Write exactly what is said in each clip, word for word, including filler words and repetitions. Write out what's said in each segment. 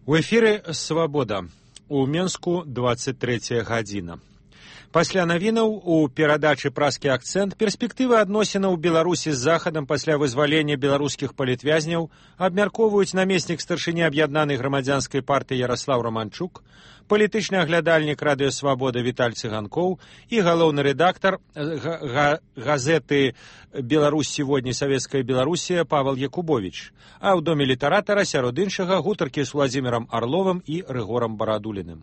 У эфіры «Свабода». У Менску двадцать трэцяя гадзіна. Пасля навінаў у перадачы «Праскі акцэнт» перспектывы адносінаў Беларусі з Захадам пасля вызвалення беларускіх палітвязняў абмяркоўваюць намеснік старшыні аб'яднанай грамадзянскай партыі Яраслаў Романчук, палітычны аглядальнік радыё «Свабода» Віталь Цыганкоў і галоўны рэдактар газеты «Беларусь сегодня. Советская Белоруссия» Павел Якубович, а ў доме літаратара сярод іншага гутаркі з Владзімірам Арловым і Рыгорам Барадуліным.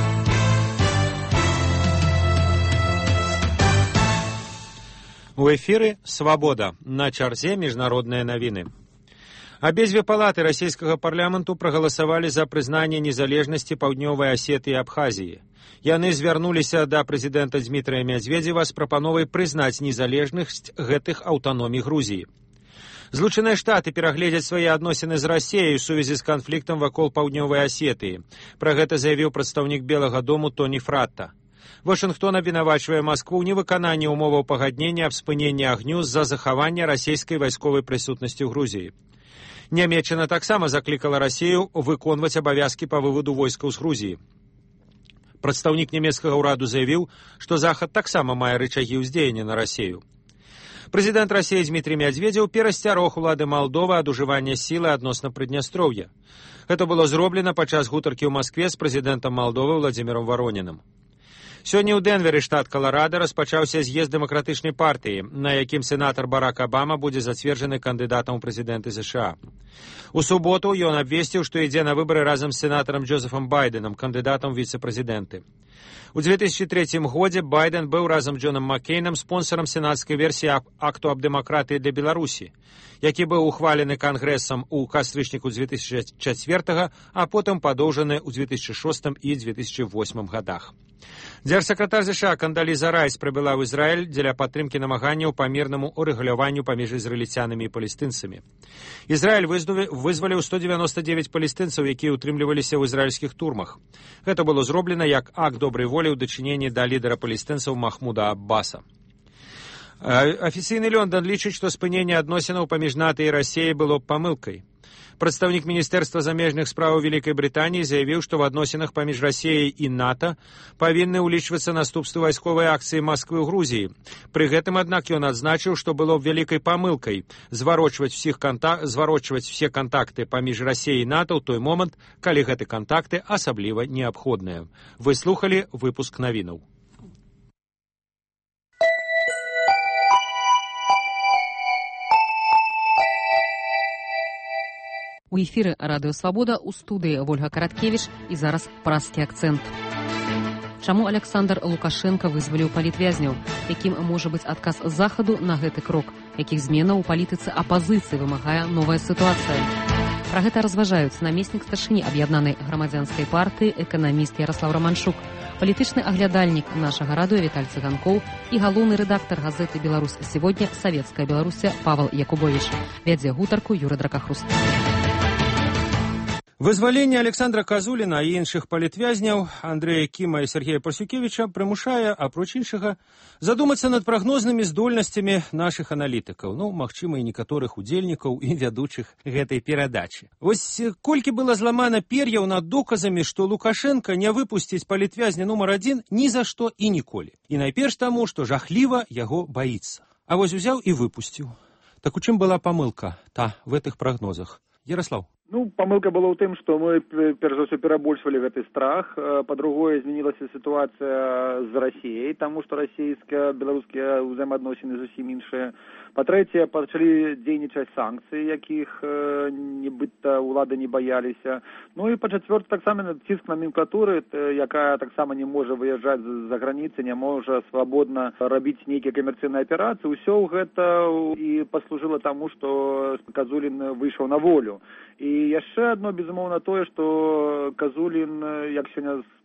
У эфіры «Свабода». На чарзе міжнародныя навіны. Абедзве палаты расійскага парламенту прагаласавалі за прызнанне незалежнасці Паўднёвай Асетыі і Абхазіі. Яны звярнуліся да прэзідэнта Дзмітрыя Мядзведзева з прапановай прызнаць незалежнасць гэтых аўтаномій Грузіі. Злучаныя Штаты перагледзяць свае адносіны з Расіяй у сувязі з канфліктам вакол Паўднёвай Асетыі. Пра гэта заявіў прадстаўнік Белага дому Тоні Фратта. Вашынгтон абвінавачвае Маскву ў невыкананні ўмоваў пагаднення аб спыненні агню з-за захавання расійскай вайсковай прысутнасці ў Грузіі. Нямецчына таксама заклікала Расію выконваць абавязкі па выводу войскаў з Грузіі. Прадстаўнік нямецкага ўраду заявіў, што Захад таксама мае рычагі ўздзеяння на Расію. Прэзідэнт Расіі Дзмітрый Мядзведзеў перасцярог улады Малдовы ад ужывання сілы адносна Прыднястроўя. Гэта было зроблена падчас гутаркі ў Маскве з прэзідэнтам Малдовы Владзімірам Варонінам. Сёння ў Дэнверы, штат Каларада, распачаўся з'езд дэмакратычнай партыі, на якім сенатар Барак Абама будзе зацверджаны кандыдатам у прэзідэнты ЗША. У суботу ён абвесціў, што ідзе на выбары разам з сенатарам Джозефам Байденам, кандыдатам у віцэ-прэзідэнты. У две тысячи третьем годзе Байден быў разам з Джонам Маккейнам спонсорам сенатскай версіі акту аб дэмакратыі для Беларусі, які быў ухвалены кангрэсам у кастрычніку две тысячи четвёртага, а потым падоўжаны ў две тысячи шостым і две тысячи восьмым годах. Дзяржсакратар ЗША Кандаліза Райс прыбыла ў Ізраіль дзеля падтрымкі намаганняў па мірнаму урэгуляванню паміж ізраільцянамі і палестынцамі. Ізраіль вызваліў сто девяносто девять палестынцаў, якія ўтрымліваліся ў ізраільскіх турмах. Гэта было зроблена як акт добрай волі ў дачыненні да лідара палестынцаў Махмуда Аббаса. Афіцыйны Лондон лічыць, што спыненне адносінаў паміж НАТО і Расіяй было памылкай. Прадстаўнік Міністэрства замежных спраў Вялікай Брытаніі заявіў, што в адносінах паміж Расіяй і НАТО павінны ўлічвацца наступствы вайсковай акцыі Масквы ў Грузіі. Пры гэтым, аднак, ён адзначыў, што было вялікай памылкай зварочваць контак... зварочваць все кантакты паміж Расіяй і НАТО ў той момант, калі гэты кантакты асабліва неабходныя. Вы слухалі выпуск навінаў. У эфіры радыё «Свабода», у студыі Вольга Караткевіч і зараз праскі акцэнт. Чаму Александр Лукашенко вызваліў палітвязняў? Якім можа быць адказ Захаду на гэты крок? Якіх зменаў у палітыцы апазіцыі вымагае новая сітуацыя? Пра гэта разважаюць намеснік старшыні аб'яднанай грамадзянскай партыі эканаміст Яраслаў Романчук, палітычны аглядальнік нашага радыё Віталь Цыганкоў і галоўны рэдактар газеты «Беларусь сегодня. Советская Белоруссия» Павел Якубович. Вядзе гутарку Юры Дракахруст. Вызваленне Александра Казуліна і іншых палітвязняў Андрэя Кіма і Сергея Парсюкевіча прымушае, апроч іншага, задумацца над прагнознымі здольнасцямі нашых аналітыкаў, ну, магчыма, і некаторых удзельнікаў і вядучых гэтай перадачы. Вось колькі было зламана пер'яў над доказамі, што Лукашенко не выпусціць палітвязня нумар адзін ні за што і ніколі. І найперш таму, што жахліва яго баіцца. А вось узяў і выпусціў. Так у чым была памылка та в гэтых прагнозах? Ярослав. Ну, памылка была ў тым, што мы, перш за ўсё, перабольшвалі гэты страх. Па-другое, змянілася сітуацыя з Расіяй, таму што расійскія, беларускія ўзаемаадносіны зусім іншыя. Па-трэцяе, пачалі дзейнічаць санкцыі, якіх э, нібыта ўлады не баяліся. Ну і па-чацвёртае, таксама ціск номенклатуры, якая таксама не можа выязджаць за граніцы, не можа свабодна рабіць нейкія камерцыйныя аперацыі. Усё гэта і паслужыла таму, што Казулін выйшаў на волю. І яшчэ адно, безумоўна, тое, што Казулін, як сёння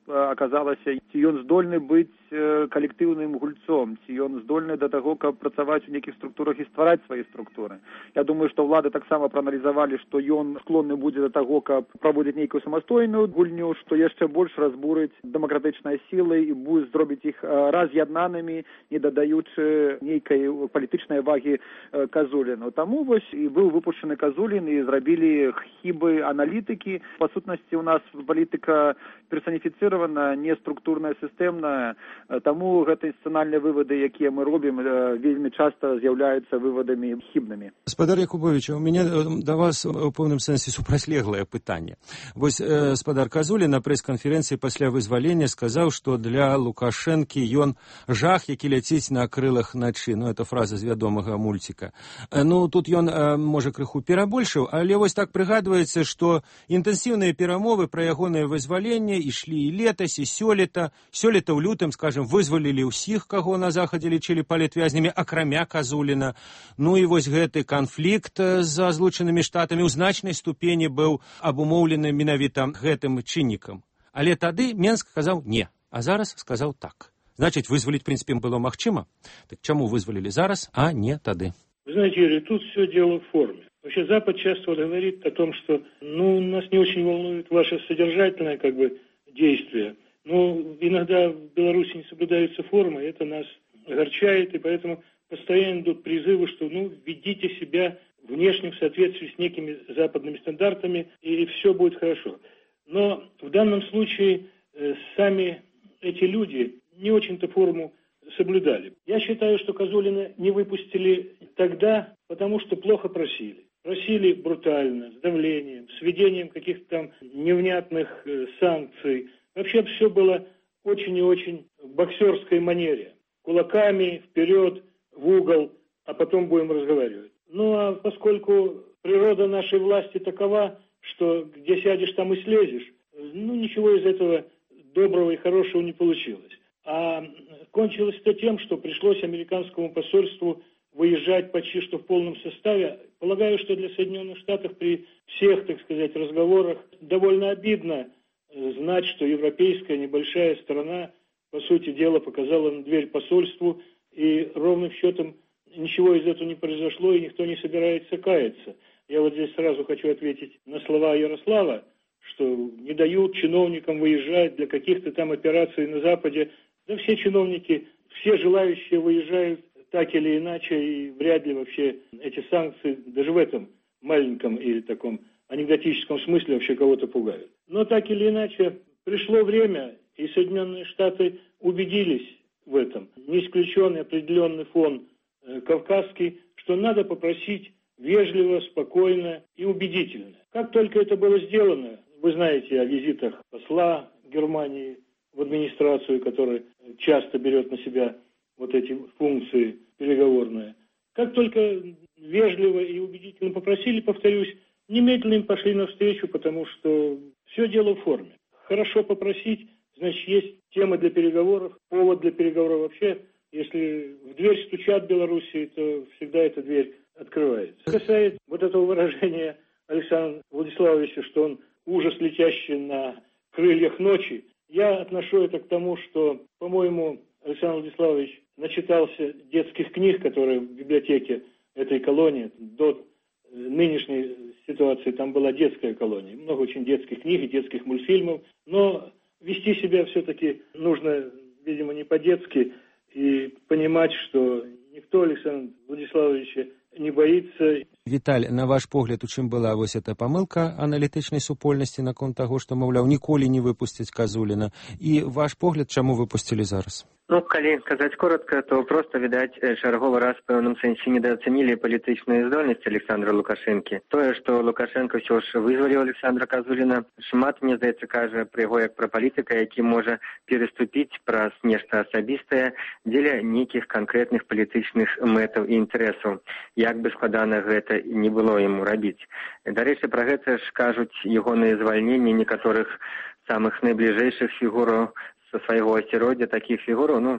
аказалася, ці ён здольны быць калектыўным гульцом, ці ён здольны да таго, каб працаваць у нейкіх структурах і ствараць свае структуры. Я думаю, што ўлады таксама прааналізавалі, што ён склонны будзе да таго, каб праводзіць нейкую самастойную гульню, што яшчэ больш разбурыць дэмакратычныя сілы і будзе зробіць іх раз'яднанымі, не дадаючы нейкай палітычнай вагі Казуліну. Таму вось і быў выпушчаны Казулін і зрабілі хібы аналітыкі. Па сутнасці у нас палітыка персаніфіцыравана, не структурная, сістэмная. Таму гэтыя інстытуцыянальныя вывады, якія мы робім, вельмі часта з'яўляюцца вывадамі хібнымі. Спадар Якубович, у мяне да вас у пэўным сэнсе супрацьлеглае пытанне. Вось э, спадар Казулін на прэс-канферэнцыі пасля вызвалення сказаў, што для Лукашэнкі ён жах, які ляціць на крылах начы. Ну, это фраза з вядомага мульціка. Ну, тут ён, э, можа, крыху перабольшыў, але вось так прыгадваецца, што інтэнсіўныя перамовы пра ягонае вызваленне ішлі і летась, і сёлета. Сёлета ў лютым, скажем, вызвалілі ўсіх, каго на захадзе лічылі палітвязнямі, акрамя Казуліна. Ну і вось гэты канфлікт з Злучанымі Штатамі ў значнай ступені быў абумоўлены менавіта гэтым чыннікам. Але тады Менск сказаў не, а зараз сказаў так. Значит, вызвалить, в принципе, было магчыма. Так чему вызвалили зараз, а не тады? Вы знаете, Юрий, тут все дело в форме. Вообще Запад часто вот говорит о том, что ну, нас не очень волнует ваше содержательное как бы, действие. Но иногда в Беларуси не соблюдаются формы, это нас огорчает, и поэтому постоянно идут призывы, что ну, ведите себя внешне в соответствии с некими западными стандартами, и все будет хорошо. Но в данном случае э, сами эти люди не очень-то форму соблюдали. Я считаю, что Казулина не выпустили тогда, потому что плохо просили. Просили брутально, с давлением, с введением каких-то там невнятных э, санкций. Вообще все было очень и очень в боксерской манере. Кулаками, вперед, в угол, а потом будем разговаривать. Ну а поскольку природа нашей власти такова, что где сядешь, там и слезешь, ну ничего из этого доброго и хорошего не получилось. А кончилось это тем, что пришлось американскому посольству выезжать почти что в полном составе. Полагаю, что для Соединенных Штатов при всех, так сказать, разговорах довольно обидно знать, что европейская небольшая страна, по сути дела, показала на дверь посольству, и ровным счетом ничего из этого не произошло, и никто не собирается каяться. Я вот здесь сразу хочу ответить на слова Ярослава, что не дают чиновникам выезжать для каких-то там операций на Западе. Да все чиновники, все желающие выезжают так или иначе, и вряд ли вообще эти санкции даже в этом маленьком или таком анекдотическом смысле вообще кого-то пугают. Но так или иначе пришло время, и Соединенные Штаты убедились в этом. Не исключен определенный фон э, кавказский, что надо попросить вежливо, спокойно и убедительно. Как только это было сделано, вы знаете о визитах посла Германии в администрацию, который часто берет на себя вот эти функции переговорные. Как только вежливо и убедительно попросили, повторюсь, немедленно им пошли навстречу, потому что все дело в форме. Хорошо попросить, значит, есть тема для переговоров, повод для переговоров вообще. Если в дверь стучат в Белоруссии, то всегда эта дверь открывается. Что касается вот этого выражения Александра Владиславовича, что он ужас, летящий на крыльях ночи, я отношу это к тому, что, по-моему, Александр Владиславович начитался детских книг, которые в библиотеке этой колонии, до нынешней ситуации там была детская колония, много очень детских книг и детских мультфильмов, но вести себя все-таки нужно, видимо, не по-детски, и понимать, что никто Александра Владиславовича не боится. Віталь, на ваш погляд, у чым была вось эта памылка аналітычнай супольнасці наконт таго, што, маўляў, ніколі не выпусціць Казуліна? І ваш погляд, чаму выпусцілі зараз? Ну, калі казаць коротка, то просто, відаць, чарговы раз в пэўным сэнсе недооценілі палітычныя здольнасці Александра Лукашэнкі. Тое, што Лукашенко ўсё ж вызваліў Александра Казуліна, шмат, мне здаецца, кажа пра яго як пра палітыка, які можа пераступіць праз нешта асабістае дзеля нейкіх канкрэтных палітычных мэтаў і інтарэсаў. Як бы складана гэта не было яму рабіць. Дарэчы, пра гэта ж кажуць ягоныя звальненні некаторых самых найбліжэйшых фігураў са свайго асяроддзя, такіх фігураў, ну,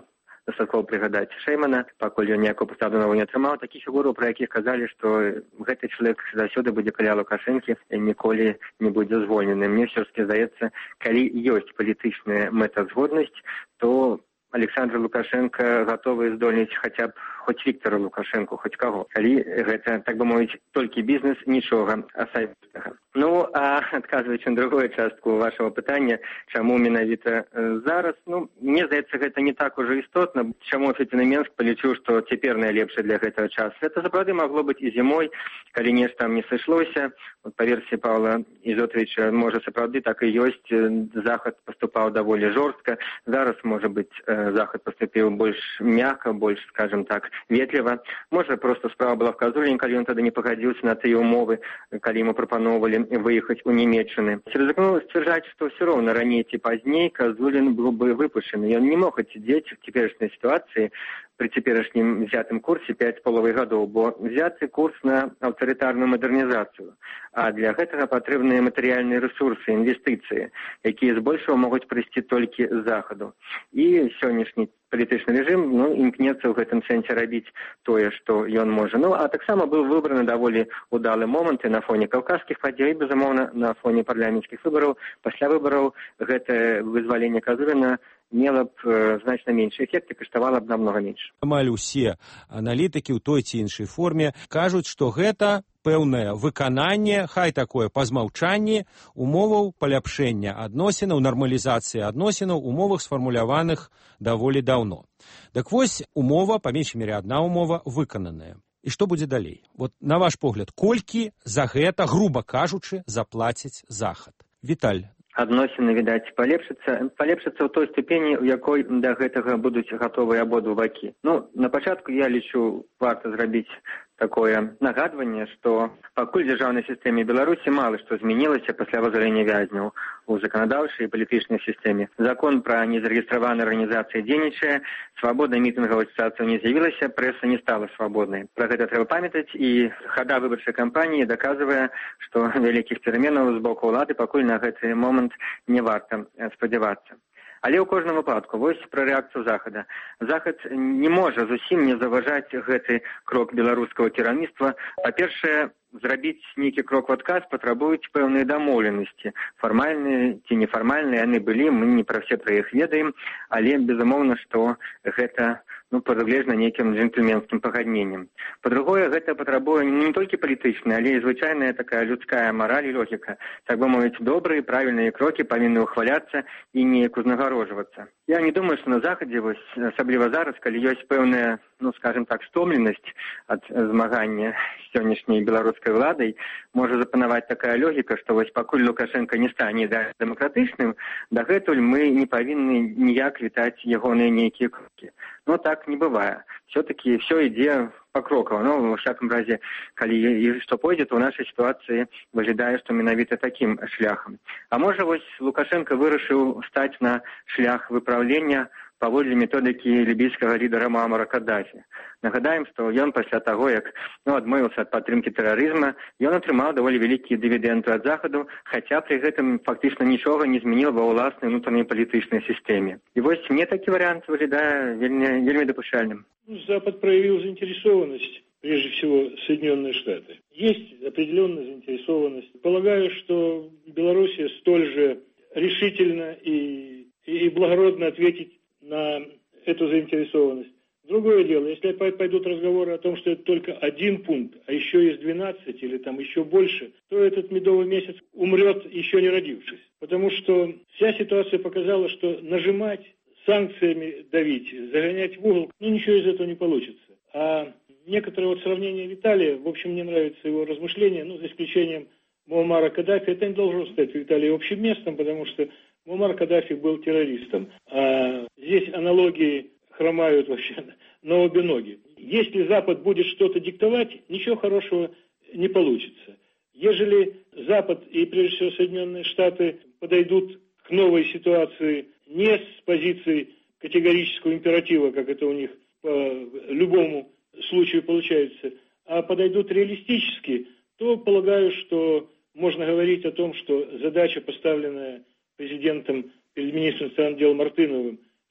дастаткова прыгадаць Шэймана, пакуль ён ніякую пасаду новую не атрымаў, такіх фігураў, пра якіх казалі, што гэты чалавек заўсёды будзе каля Лукашэнкі і ніколі не будзе звольнены. Мне ўсё-таки здаецца, калі ёсць палітычная мэтазгоднасць, то Александр Лукашенко гатовы здольніць хаця б хоць Віктора Лукашенко, хоць каго. Калі гэта, так бы мовіць, толькі бізнес, нічога асабістага. Ну, а адказваючы на другую частку вашего пытання, чаму менавіта зараз, ну, мне здаецца, гэта не так ужо істотна. Чаму эфектыўны Менск палічыў, што цяпер найлепшы для гэтага часу. Гэта сапраўды магло быць і зімой, калі нешта там не сышлося. Вот, па версіі Павла Ізотовіча, можа, сапраўды так і ёсць. Захад паступаў даволі жорстка. Зараз, можа быць, Захад поступіў больш мякка, больш, скажем так, ветліва. Можа, проста справа была в Казуліне, калі ён тады не пагадзіўся на тыя умовы, калі ему прапаноўвалі выехаць у Нямецчыны. Рызыкнуў сцвярджаць, што ўсё роўна раней ці пазней Казулін быў бы выпушчаны. Ён не мог адсидзець в цяперашняй сітуацыі при цяперашнім взятым курсе пяць з паловай гадоў, бо взяты курс на аўтарытарную мадэрнізацыю. А для гэтага патрэбныя матэрыяльныя рэсурсы, інвестыцыі, якія збольшага могуць прыйсці толькі з захаду. І сённяшні палітычны рэжым, ну, імкнецца ў гэтым сэнсе рабіць тое, што ён можа. Ну, а таксама быў выбраны даволі удалы момант і на фоне каўказскіх падзей, безумоўна, на фоне парламенцкіх выбараў. Пасля выбараў гэта вызваленне Казуліна мела б э, значна меншы эфект і каштавала б намнога менш. Амаль усе аналітыкі ў той ці іншай форме кажуць, што гэта пэўнае выкананне, хай такое па змаўчанні умоваў паляпшэння адносінаў, нармалізацыі адносінаў, умовах сфармуляваных даволі даўно. Так вось, умова, па меншай мере адна умова, выкананая. І што будзе далей? Вот на ваш погляд, колькі за гэта, груба кажучы, заплаціць Захад? Віталь. Адносіны, відаць, палепшыцца, палепшыцца ў той ступені, у якой да гэтага будуць гатовыя абодва бакі. Ну, на пачатку я лічу, варта зрабіць такое нагадванне, што пакуль дзяржаўнай сістэме Беларусі мала што змянілася пасля вызвалення вязняў у заканадаўчай і палітычнай сістэме. Закон пра незарэгістраваныя арганізацыі дзейнічае, свабода мітынгавай сітуацыі не з'явілася, прэса не стала свабоднай. Пра гэта трэба памятаць, і хада выбарчай кампаніі даказвае, што вялікіх пераменаў з боку ўлады пакуль на гэты момант не варта спадзявацца. Але ў кожным выпадку, вось пра рэакцыю Захада. Захад не можа зусім не заважаць гэты крок беларускага кіраўніцтва. Па-першае, зрабіць нейкі крок у адказ патрабуюць пэўныя дамоўленасці. Фармальныя ці нефармальныя яны былі, мы не пра все пра іх ведаем, але безумоўна, што гэта ну, прадугледжана нейкім джентльменскім пагадненнем. Па-другое, гэта патрабуе не толькі палітычная, але і звычайная такая людская мараль і логіка. Так бы мовіць, добрыя, правільныя крокі павінны ўхваляцца і неяк узнагароджвацца. Я не думаю, што на Захадзе, вось, асабліва зараз, калі ёсць пэўная, ну, скажем так, стомленасць ад змагання сённяшняй беларускай уладай, можа запанаваць такая логіка, што вось пакуль Лукашенко не стане дэмакратычным, дагэтуль мы не павінны ніяк вітаць ягоныя нейкія крокі. Но так не бывае. Все-таки все ідзе покрокова. Ну, во всяком разе, калі і што пойдзе, то ў нашай сітуацыі выглядае, што менавіта такім шляхам. А можа, вось Лукашенко вырашыў стаць на шлях выпраўлення паводле методыкі лібійскага лідара Муамара Каддафі. Нагадаем, што ён пасля таго, як ну, адмовіўся ад падтрымкі тэрарызма, ён атрымаў даволі вялікія дывідэнды ад Захаду, хаця пры гэтым фактычна нічога не змяніў ва ўласнай унутранай палітычнай сістэме. І вось мне такі варыянт выглядае вельмі, вельмі дапушчальным. Запад проявил заинтересованность, прежде всего Соединенные Штаты. Есть определенная заинтересованность. Полагаю, что Белоруссия столь же решительно и, и благородно ответить на эту заинтересованность. Другое дело, если пойдут разговоры о том, что это только один пункт, а еще есть двенадцать или там еще больше, то этот медовый месяц умрет, еще не родившись. Потому что вся ситуация показала, что нажимать, санкциями давить, загонять в угол, ну ничего из этого не получится. А некоторое вот сравнение Виталия, в общем, мне нравится его размышления, ну, за исключением Муаммара Каддафи, это не должно стать Виталию общим местом, потому что Муаммар Каддафи был террористом. А здесь аналогии хромают вообще на обе ноги. Если Запад будет что-то диктовать, ничего хорошего не получится. Ежели Запад и, прежде всего, Соединенные Штаты подойдут к новой ситуации не с позиции категорического императива, как это у них по любому случаю получается, а подойдут реалистически, то полагаю, что можно говорить о том, что задача, поставленная президентом перед министром иностранных дел Мартыновым,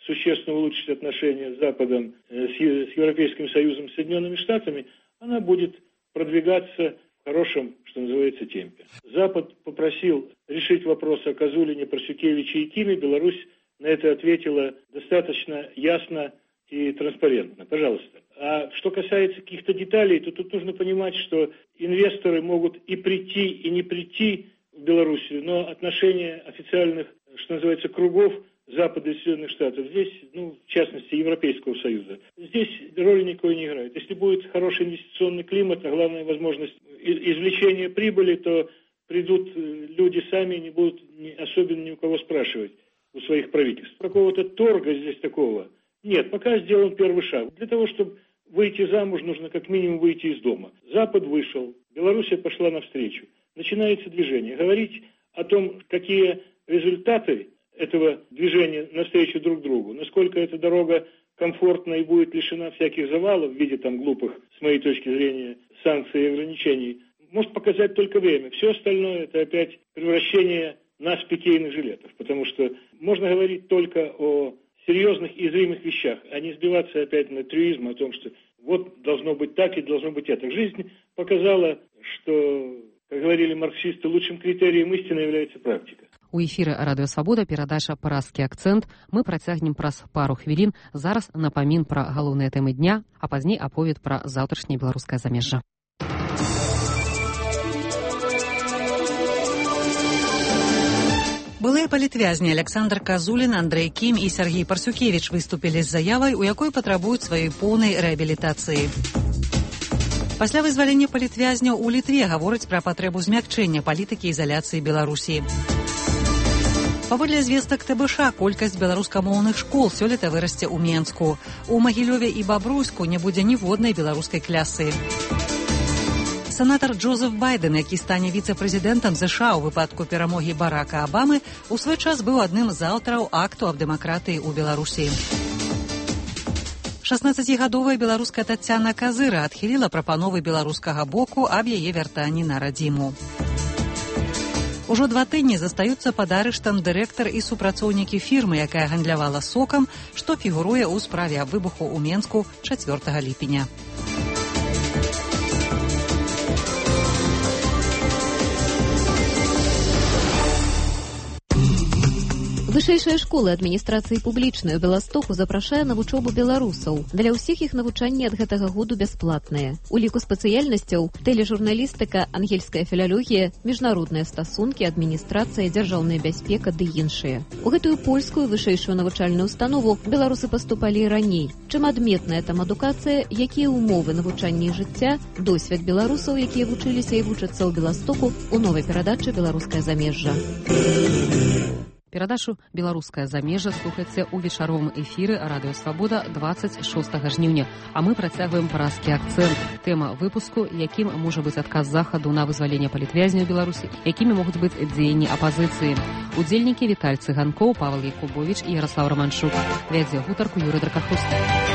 существенно улучшить отношения с Западом, с Европейским Союзом, с Соединенными Штатами, она будет продвигаться в хорошем, что называется, темпе. Запад попросил решить вопрос о Козулине, Парсюкевиче и Киме. Беларусь на это ответила достаточно ясно и транспарентно. Пожалуйста. А что касается каких-то деталей, то тут нужно понимать, что инвесторы могут и прийти, и не прийти в Белоруссию, но отношения официальных, что называется, кругов Запада и Соединенных Штатов здесь, ну, в частности, Европейского Союза, здесь роли никакой не играет. Если будет хороший инвестиционный климат, а главная возможность извлечения прибыли, то придут люди сами, не будут особенно ни у кого спрашивать, у своих правительств. Какого-то торга здесь такого нет. Пока сделан первый шаг. Для того, чтобы выйти замуж, нужно как минимум выйти из дома. Запад вышел, Белоруссия пошла навстречу. Начинается движение. Говорить о том, какие результаты этого движения навстречу друг другу, насколько эта дорога комфортна и будет лишена всяких завалов в виде там глупых, с моей точки зрения, санкций и ограничений, может показать только время. Все остальное — это опять превращение нас в пикейных жилетов, потому что можно говорить только о серьезных и зримых вещах, а не сбиваться опять на трюизм о том, что вот должно быть так и должно быть это. Жизнь показала, что, как говорили марксисты, лучшим критерием истины является практика. У эфіры радыёвабода перадача «Параскі акцэнт». Мы працягнем праз пару хвілін. Зараз напамін пра галоўныя тэмы дня, а пазней аповед пра заўтрашняе беларускае замежжа. Былыя палітвязні Александр Козулин, Андрей Кім і Сергей Парсюкевич выступілі з заявай, у якой патрабуюць сваёй поўнай рэабілітацыі. Пасля вызвалення палітвязняў у Літве гавораць пра патрэбу змякчэння палітыкі ізаляцыі Беларусі. Паводле звестак ТБШ, колькасць беларускамоўных школ сёлета вырасце ў Менску. У Магілёве і Бабруйску не будзе ніводнай беларускай клясы. Сенатар Джозеф Байден, які стане віцэ-прэзідэнтам ЗША ў выпадку перамогі Барака Абамы, у свой час быў адным з аўтараў акту аб дэмакратыі ў Беларусі. шаснаццацігадовая беларуская Таццяна Казыра адхіліла прапановы беларускага боку аб яе вяртанні на радзіму. Ужо два тыдні застаюцца пад арыштам дырэктар і супрацоўнікі фірмы, якая гандлявала сокам, што фігуруе ў справе аб выбуху ў Менску чацвёртага ліпеня. Вышэйшая школа адміністрацыі публічнай у Беластоку запрашае на вучобу беларусаў. Для ўсіх іх навучанне ад гэтага году бясплатнае. У ліку спецыяльнасцяў тэлежурналістыка, ангельская філалогія, міжнародныя стасункі, адміністрацыя, дзяржаўная бяспека ды іншыя. У гэтую польскую вышэйшую навучальную установу беларусы паступалі і раней. Чым адметная там адукацыя, якія ўмовы навучання і жыцця, досвед беларусаў, якія вучыліся і вучацца ў Беластоку, у новай перадачы «Беларускае замежжа». Перадачу «Беларускае замежжа» слухайце ў вечаровым эфіры радыёвабода дваццаць шостага жніўня, а мы працягваем параскі акцэнт. Тэма выпуску, якім можа быць адказ Захаду на вызваленне палітвязняў Беларусі, якімі могуць быць дзеянні апазіцыі. Удзельнікі Віталь Цыганкоў, Павел Якубович і Ярослав Романчук. Вядзе гутарку Юрый Дракахуст.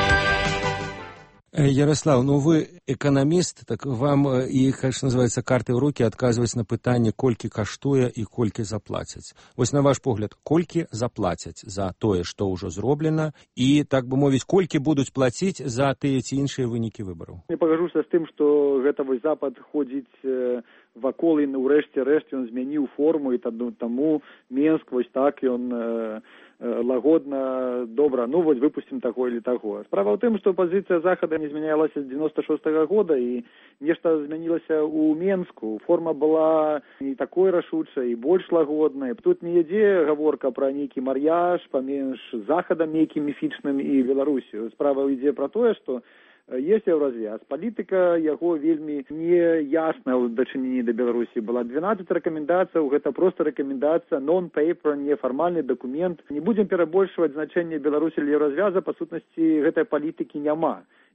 Ярослав, ну вы эканаміст, так вам і, конечно, называется, карты ў рукі адказваць на пытанне, колькі каштуе і колькі заплацяць. Вось на ваш погляд, колькі заплацяць за тое, што ўжо зроблена, і, так бы мовіць, колькі будуць плаціць за тыя ці іншыя вынікі выбараў? Не пагажуся з тым, што гэта вось Запад ходзіць вакол, і ўрэшце рэшт ён змяніў форму, і таму Менск вось так ён лагодна, добра, ну вось выпустим таго или таго. Справа ў тым, што пазіцыя Захада не змянялася з дзевяносто шостага года, і нешта змянілася ў Менску. Форма была не такой рашучай і больш лагоднай. Тут не ідзе гаворка пра нейкі мар'яж паміж Захадам нейкім міфічным і Беларусію. Справа ідзе пра тое, што есть еўразвяз. Палітыка яго вельмі неясна ў дачыненні да Беларусі была. двенадцать рэкамендацый, гэта проста рэкамендацыя, non-paper, нефармальны дакумент. Не будзем перабольшваць значэнне Беларусі для еўразвяза, па сутнасці гэтай палітыкі няма.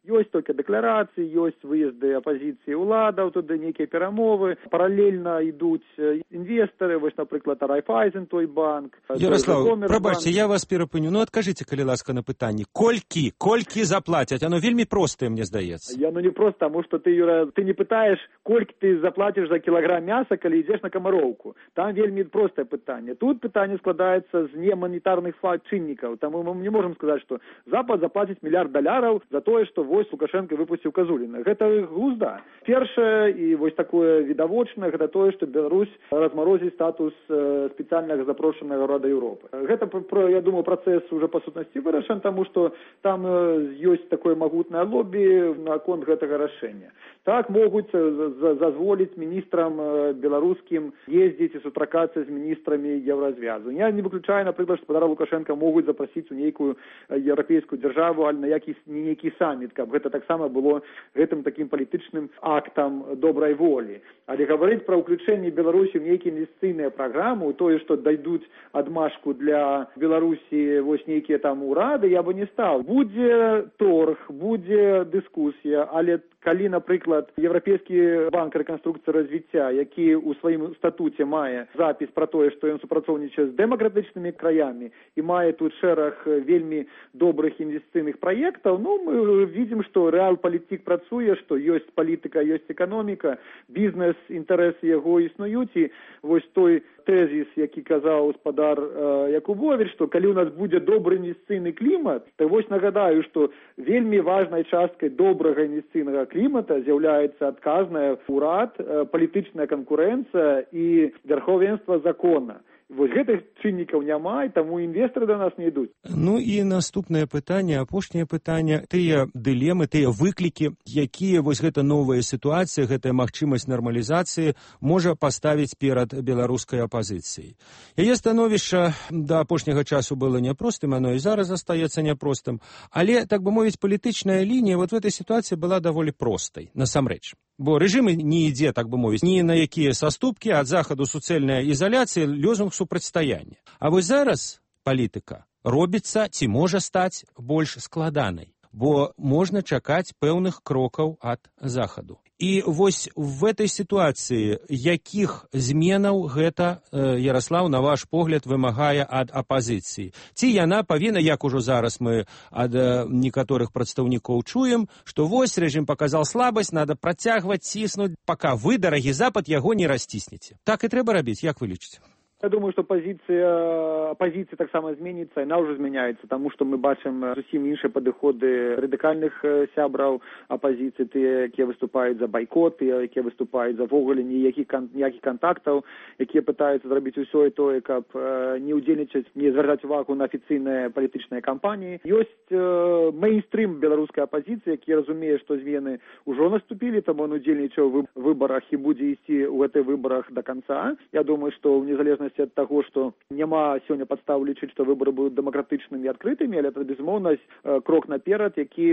Ёсць толькі дэкларацыі, ёсць выезды апазіцыі ўладаў, туды нейкія перамовы, паралельна ідуць інвестары, вось, напрыклад, Райфайзен, той банк. Ярослав, прабачце, я вас перапыню. Ну, адкажыце, калі ласка, на пытанне. Колькі? Колькі заплацяць? Оно вельмі простае, мне здаецца. Я, ну, не просто, потому что ты, Юра, ты не пытаешь, колькі ты заплатишь за килограмм мяса, калі ідзеш на Камароўку. Там вельмі простае пытанне. Тут пытанне складаецца з неманетарных чыннікаў. Таму мы не можем сказаць, што Запад заплаціць мільярд даляраў за тое, што вось Лукашенко выпусціў Казуліна. Гэта глузда. Першае, і вось такое відавочнае, гэта тое, што Беларусь размарозіць статус э, спецыяльнага запрошанага Рада Еўропы. Гэта, про, я думаю, працэс уже па сутнасці вырашан, таму што там э, ёсць такое магутнае лобі наконт гэтага рашэння. Так могуць зазволіць міністрам э, беларускім ездзіць і сутракацца з міністрамі Еўразвязу. Я не выключаю, напрыклад, што спадара Лукашенка могуць запрасіць у нейкую еўрапейскую дзяржаву, але на які, нейкі саміт, каб гэта таксама было гэтым такім палітычным актам добрай волі. Але гаварыць пра ўключэнне Беларусі ў нейкія інвестыцыйныя праграмы, тое, што дайдуць адмашку для Беларусі вось нейкія там урады, я бы не стаў. Будзе торг, будзе дыскусія, але калі, напрыклад, Еўрапейскі банк рэканструкцыі развіцця, які ў сваім статуце мае запіс пра тое, што ён супрацоўнічае з дэмакратычнымі краямі і мае тут шэраг вельмі добрых інвестыцыйных праектаў, ну, мы видим, што рэал-палітык працуе, што ёсць палітыка, ёсць эканоміка, бізнес, інтарэсы яго існуюць, і вось той тэзіс, які казаў гаспадар э, Якубович, што калі ў нас будзе добры інвестыцыйны клімат, то вось нагадаю, што вельмі важнай часткай добрага інвестыцыйнага клімата з'яўляецца адказная ўрад, э, палітычная канкурэнцыя і верховенства закона. Вось гэтых чыннікаў няма, і таму інвестары да нас не ідуць. Ну і наступнае пытанне, апошняе пытанне, тыя дылемы, тыя выклікі, якія вось гэта новая сітуацыя, гэтая магчымасць нармалізацыі можа паставіць перад беларускай апазіцыяй. Яе становішча да апошняга часу было няпростым, оно і зараз застаецца няпростым, але, так бы мовіць, палітычная лінія вот в этой сітуацыі была даволі простай, насамрэч. Бо рэжым не ідзе, так бы мовіць, ні на якія саступкі, ад захаду суцэльная ізаляцыя, лёзунг супрацьстаяння. А вось зараз палітыка робіцца ці можа стаць больш складанай, бо можна чакаць пэўных крокаў ад захаду. І вось в этой сітуацыі якіх зменаў гэта, Ярослав, на ваш погляд, вымагае ад апазіцыі? Ці яна павінна, як ужо зараз мы ад некаторых прадстаўнікоў чуем, што вось рэжым паказаў слабасць, надо працягваць ціснуць, пака вы, дарагі Запад, яго не расціснеце. Так і трэба рабіць, як вы лічыце? Я думаю, што пазіцыя апазіцыі таксама зменіцца, яна ўжо змяняецца, таму што мы бачым зусім іншыя падыходы радыкальных сябраў апазіцыі, тыя, якія выступаюць за байкот, тыя, якія выступаюць за ввогуле ніякіх ніякіх кантактаў, якія пытаюцца зрабіць усё і тое, каб не ўдзельнічаць, не звяртаць увагу на афіцыйныя палітычныя кампаніі. Ёсць мейнстрым беларускай апазіцыі, які разумее, што змены ўжо наступілі, таму он удзельнічаў у выбарах і будзе ісці ў гэтых выбарах да канца. Я думаю, што ў незалежнасці ад таго, што няма сёння падстаў лічыць, што выбары будуць дэмакратычнымі і адкрытымі, але это, безумоўна, крок наперад, які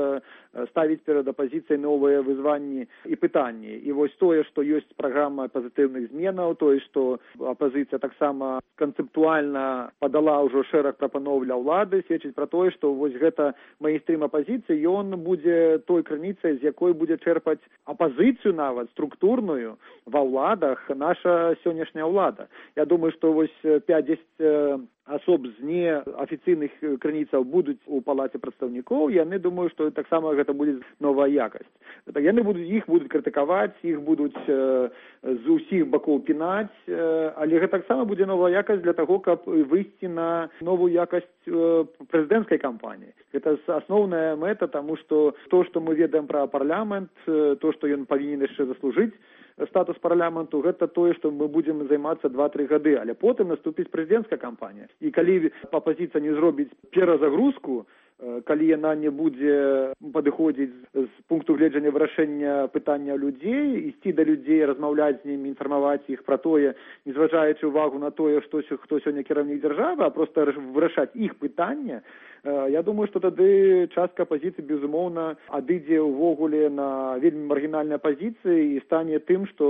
ставіць перад апазіцыяй новыя вызванні і пытанні. І вось тое, што ёсць праграма пазітыўных зменаў, тое, што апазіцыя таксама канцэптуальна падала ўжо шэраг прапаноў для ўлады, сведчыць пра тое, што вось гэта мейнстрым апазіцыі, ён будзе той крыніцай, з якой будзе чэрпаць апазіцыю нават структурную ва ўладах наша сённяшняя ўлада. Я думаю, што вось пяць-дзесяць асоб з неафіцыйных крыніцаў будуць у палаце прадстаўнікоў, яны думаю, што таксама гэта будзе новая якасць. Яны будуць, іх будуць крытыкаваць, іх будуць э, з усіх бакоў пінаць, э, але гэта таксама будзе новая якасць для таго, каб выйсці на новую якасць э, прэзідэнцкай кампаніі. Гэта асноўная мэта, таму што то, што мы ведаем пра парламент, э, то, што ён павінен яшчэ заслужыць статус парламенту, гэта тое, што мы будзем займацца два-тры гады, але потым наступіць прэзідэнцкая кампанія. І калі апазіцыя не зробіць перазагрузку, калі яна не будзе падыходзіць з пункту гледжання вырашэння пытання людзей, ісці да людзей, размаўляць з імі, інфармаваць іх пра тое, не зважаючы ўвагу на тое, што хто сёння кіраўнік дзяржавы, а проста вырашаць іх пытання, я думаю, што тады частка апазіцыі, безумоўна, адыдзе ўвогуле на вельмі маргінальнай пазіцыі і стане тым, што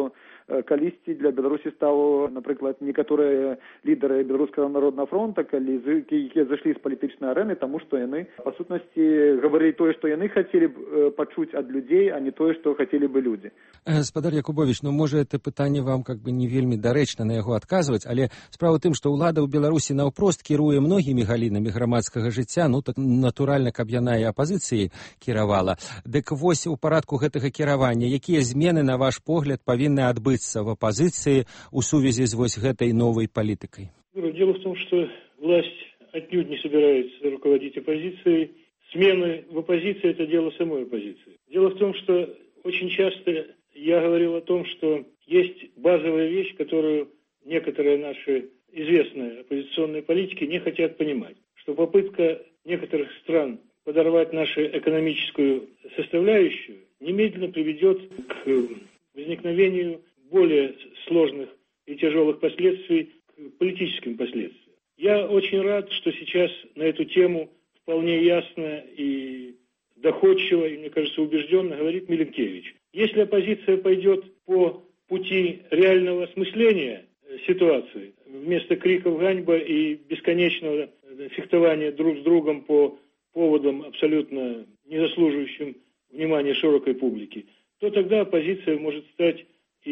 калісьці для Беларусі стаў, напрыклад, некаторыя лідары Беларускага народнага фронта, калі якія зайшлі з палітычнай арэны, таму што яны, па сутнасці, гаварылі тое, што яны хацелі б пачуць ад людзей, а не тое, што хацелі бы людзі. Гаспадар Якубович, ну, можа, это пытанне вам как бы не вельмі дарэчна на яго адказваць, але справа ў тым, што ўлада ў Беларусі наўпрост кіруе многімі галінамі грамадскага жыцця, ну, так натуральна, каб яна і апазіцыяй кіравала. Дык вось у парадку гэтага кіравання, якія змены, на ваш погляд, павінны адбыцца в оппозиции у сувязи с вот этой новой политикой? Дело в том, что власть отнюдь не собирается руководить оппозицией. Смены в оппозиции – это дело самой оппозиции. Дело в том, что очень часто я говорил о том, что есть базовая вещь, которую некоторые наши известные оппозиционные политики не хотят понимать. Что попытка некоторых стран подорвать нашу экономическую составляющую немедленно приведет к возникновению более сложных и тяжелых последствий, к политическим последствиям. Я очень рад, что сейчас на эту тему вполне ясно и доходчиво, и, мне кажется, убежденно говорит Миленкевич. Если оппозиция пойдет по пути реального осмысления ситуации, вместо криков «ганьба» и бесконечного фехтования друг с другом по поводам, абсолютно не заслуживающим внимания широкой публики, то тогда оппозиция может стать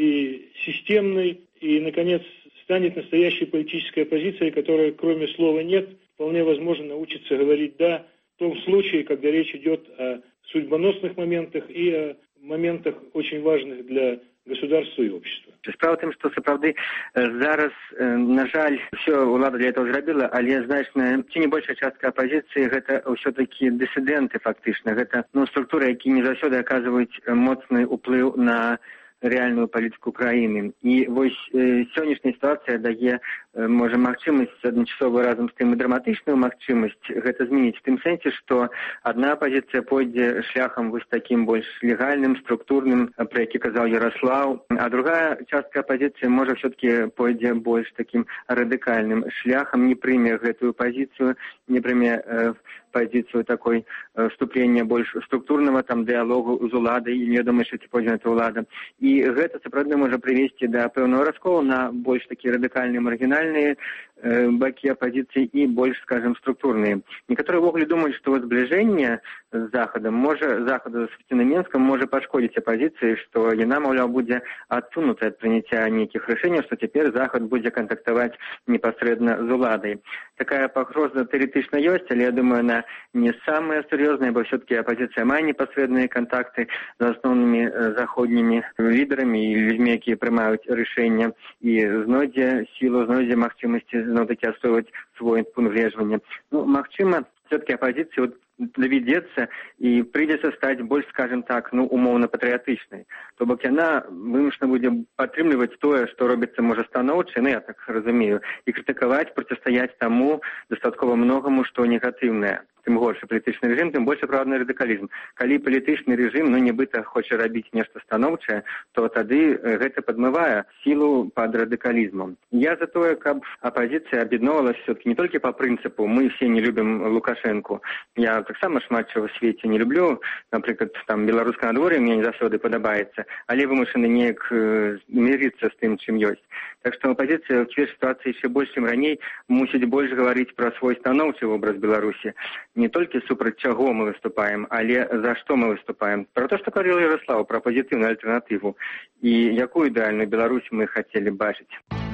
и системной, и, наконец, станет настоящей политической оппозицией, которая, кроме слова «нет», вполне возможно научится говорить «да» в том случае, когда речь идет о судьбоносных моментах и о моментах очень важных для государства и общества. Справа тым, што сапраўды зараз, на жаль, ўсё ўлада для этого зрабіла, але значная, ці не большая частка апозіцыі гэта ўсё-такі дысідэнты фактычна. Гэта, ну, структуры, якія не заўсёды аказваюць моцны ўплыў на реальную политику Украины. И вот э, сегодняшняя ситуация дае, э, можа, магчымасць адначасова разам з тым і драматычную магчымасць гэта змяніць в тым сэнсе, што одна оппозиция пойдзе шляхам вось таким больш легальным, структурным, про які казаў Ярослав, а другая частка оппозиции можа все-таки пойдзе больш таким радикальным шляхам, не прыме гэтую позицию, не прыме э, позицию такой э, вступления больш структурного там диалогу з уладай, і не думаю, што ці пойдзе гэта ўлада. І гэта сапраўдна можа прывесці да пэўнага расколу на больш такія радыкальныя маргінальныя э, бакі апозіцыі і больш, скажем, структурныя. Некаторыя ўвогуле думаюць, што збліжэнне з захадам можа захаду з Фінна-Менскам можа пашкодзіць апозіцыі, што яна, маўляў, будзе адсунута ад прыняцця нейкіх рашэнняў, што цяпер захад будзе кантактаваць непасрэдна з уладай. Такая пагроза тэоретычна ёсць, але я думаю, она не самая сур'ёзная, бо все-таки апозіцыя мае непасрэдныя кантакты з асноўнымі э, заходнімі лідарамі і людзьмі, якія прымаюць рашэння, і знойдзе сілу, знойдзе магчымасці зноў-такі адстойваць свой пункт гледжвання. Ну, магчыма, все-таки оппозиция вот доведется и придется стать больше, скажем так, ну, умовно патрыятычнай. То бок яна вымушана будзе падтрымліваць тое, што робіцца можа станоўча, ну, я так разумею, і крытыкаваць, процістаяць таму дастаткова многаму, што негатыўнае. Тым горшы палітычны рэжым, тым больше правадны радыкалізм. Калі палітычны рэжым, ну, нібыта хоча рабіць нешта станоўчае, то тады гэта падмывае сілу пад радыкалізмам. Я за тое, каб апозіцыя аб'ядноўвалася все-таки не толькі по прынцыпу «мы все не любім Лукашэнку». Я таксама шмат чаго ў свеце не люблю, напрыклад, там беларускае надвор'е мне не заўсёды падабаецца, але вымушаны неяк э, мірыцца з тым, чым ёсць. Так што апозіцыя ў цій сітуацыі яшчэ больш, чым раней, мусіць больш гаварыць пра свой станоўчы вобраз Беларусі. Не толькі супраць чаго мы выступаем, але за што мы выступаем. Пра то, што говорил Ярослав, пра пазітыўную альтэрнатыву і якую ідэальную Беларусь мы хацелі бачыць.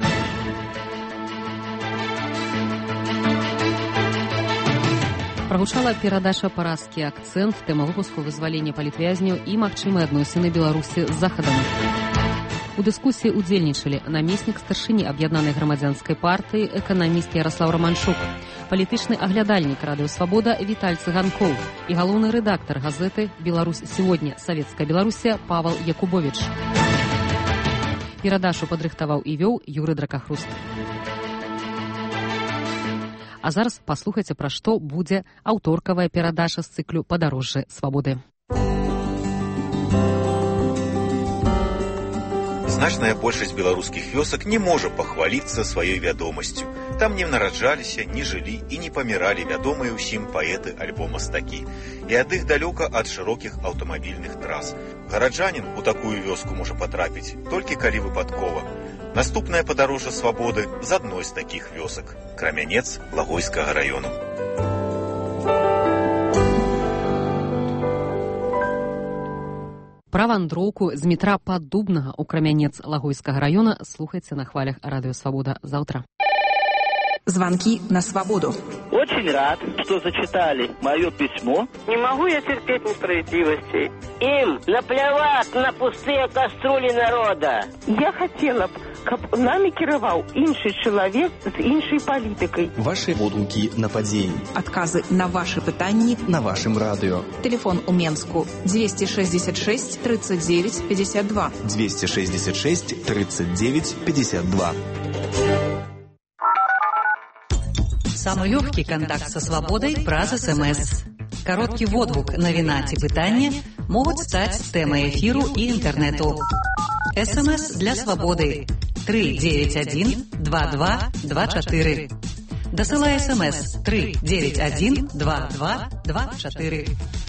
Прагучала перадача «Параскі акцэнт», тэма выпуску вызвалення палітвязняў і магчымыя адносіны Беларусі з Захадам. У дыскусіі удзельнічалі намеснік старшыні аб'яднанай грамадзянскай партыі, эканаміст Ярослав Романчук, палітычны аглядальнік радыё «Свабода» Віталь Цыганкоў і галоўны рэдактар газеты «Беларусь сегодня. Савецкая Беларусь» Павел Якубович. Перадачу падрыхтаваў і вёў Юрый Дракахруст. А зараз паслухайце, пра што будзе аўторкавая перадача з цыклю «Падарожжы свабоды». З Значная большасць беларускіх вёсак не можа пахваліцца сваёй вядомасцю. Там не нараджаліся, не жылі і не паміралі вядомыя ўсім паэты альбо мастакі. І ад іх далёка ад шырокіх аўтамабільных трас. Гараджанін у такую вёску можа патрапіць толькі калі выпадкова. Наступнае падарожжа свабоды з адной з такіх вёсак – Крамянец Лагойскага раёну. Пра вандроўку з метра Паддубнага ў Крамянец Лагойскага раёна слухайце на хвалях Радыё Свабода заўтра. Звонки на свободу. Очень рад, что зачитали мое письмо. Не могу я терпеть несправедливости. Им наплевать на пустые кастрюли народа. Я хотела б, каб нами кіраваў іншы чалавек з іншай палітыкай. Ваши водгукі на падзеі. Адказы на ваши пытанні на вашым радыё. Телефон у Менску двести шестьдесят шесть тридцать девять пятьдесят два. двести шестьдесят шесть тридцать девять пятьдесят два. Самый легкий контакт со свободой праз СМС. Короткий водгук навіна ці пытання могуць стаць тэмай эфіру і інтэрнэту. СМС для свободы три девять один два два два четыре. Дасылай СМС три девять один два два два четыре.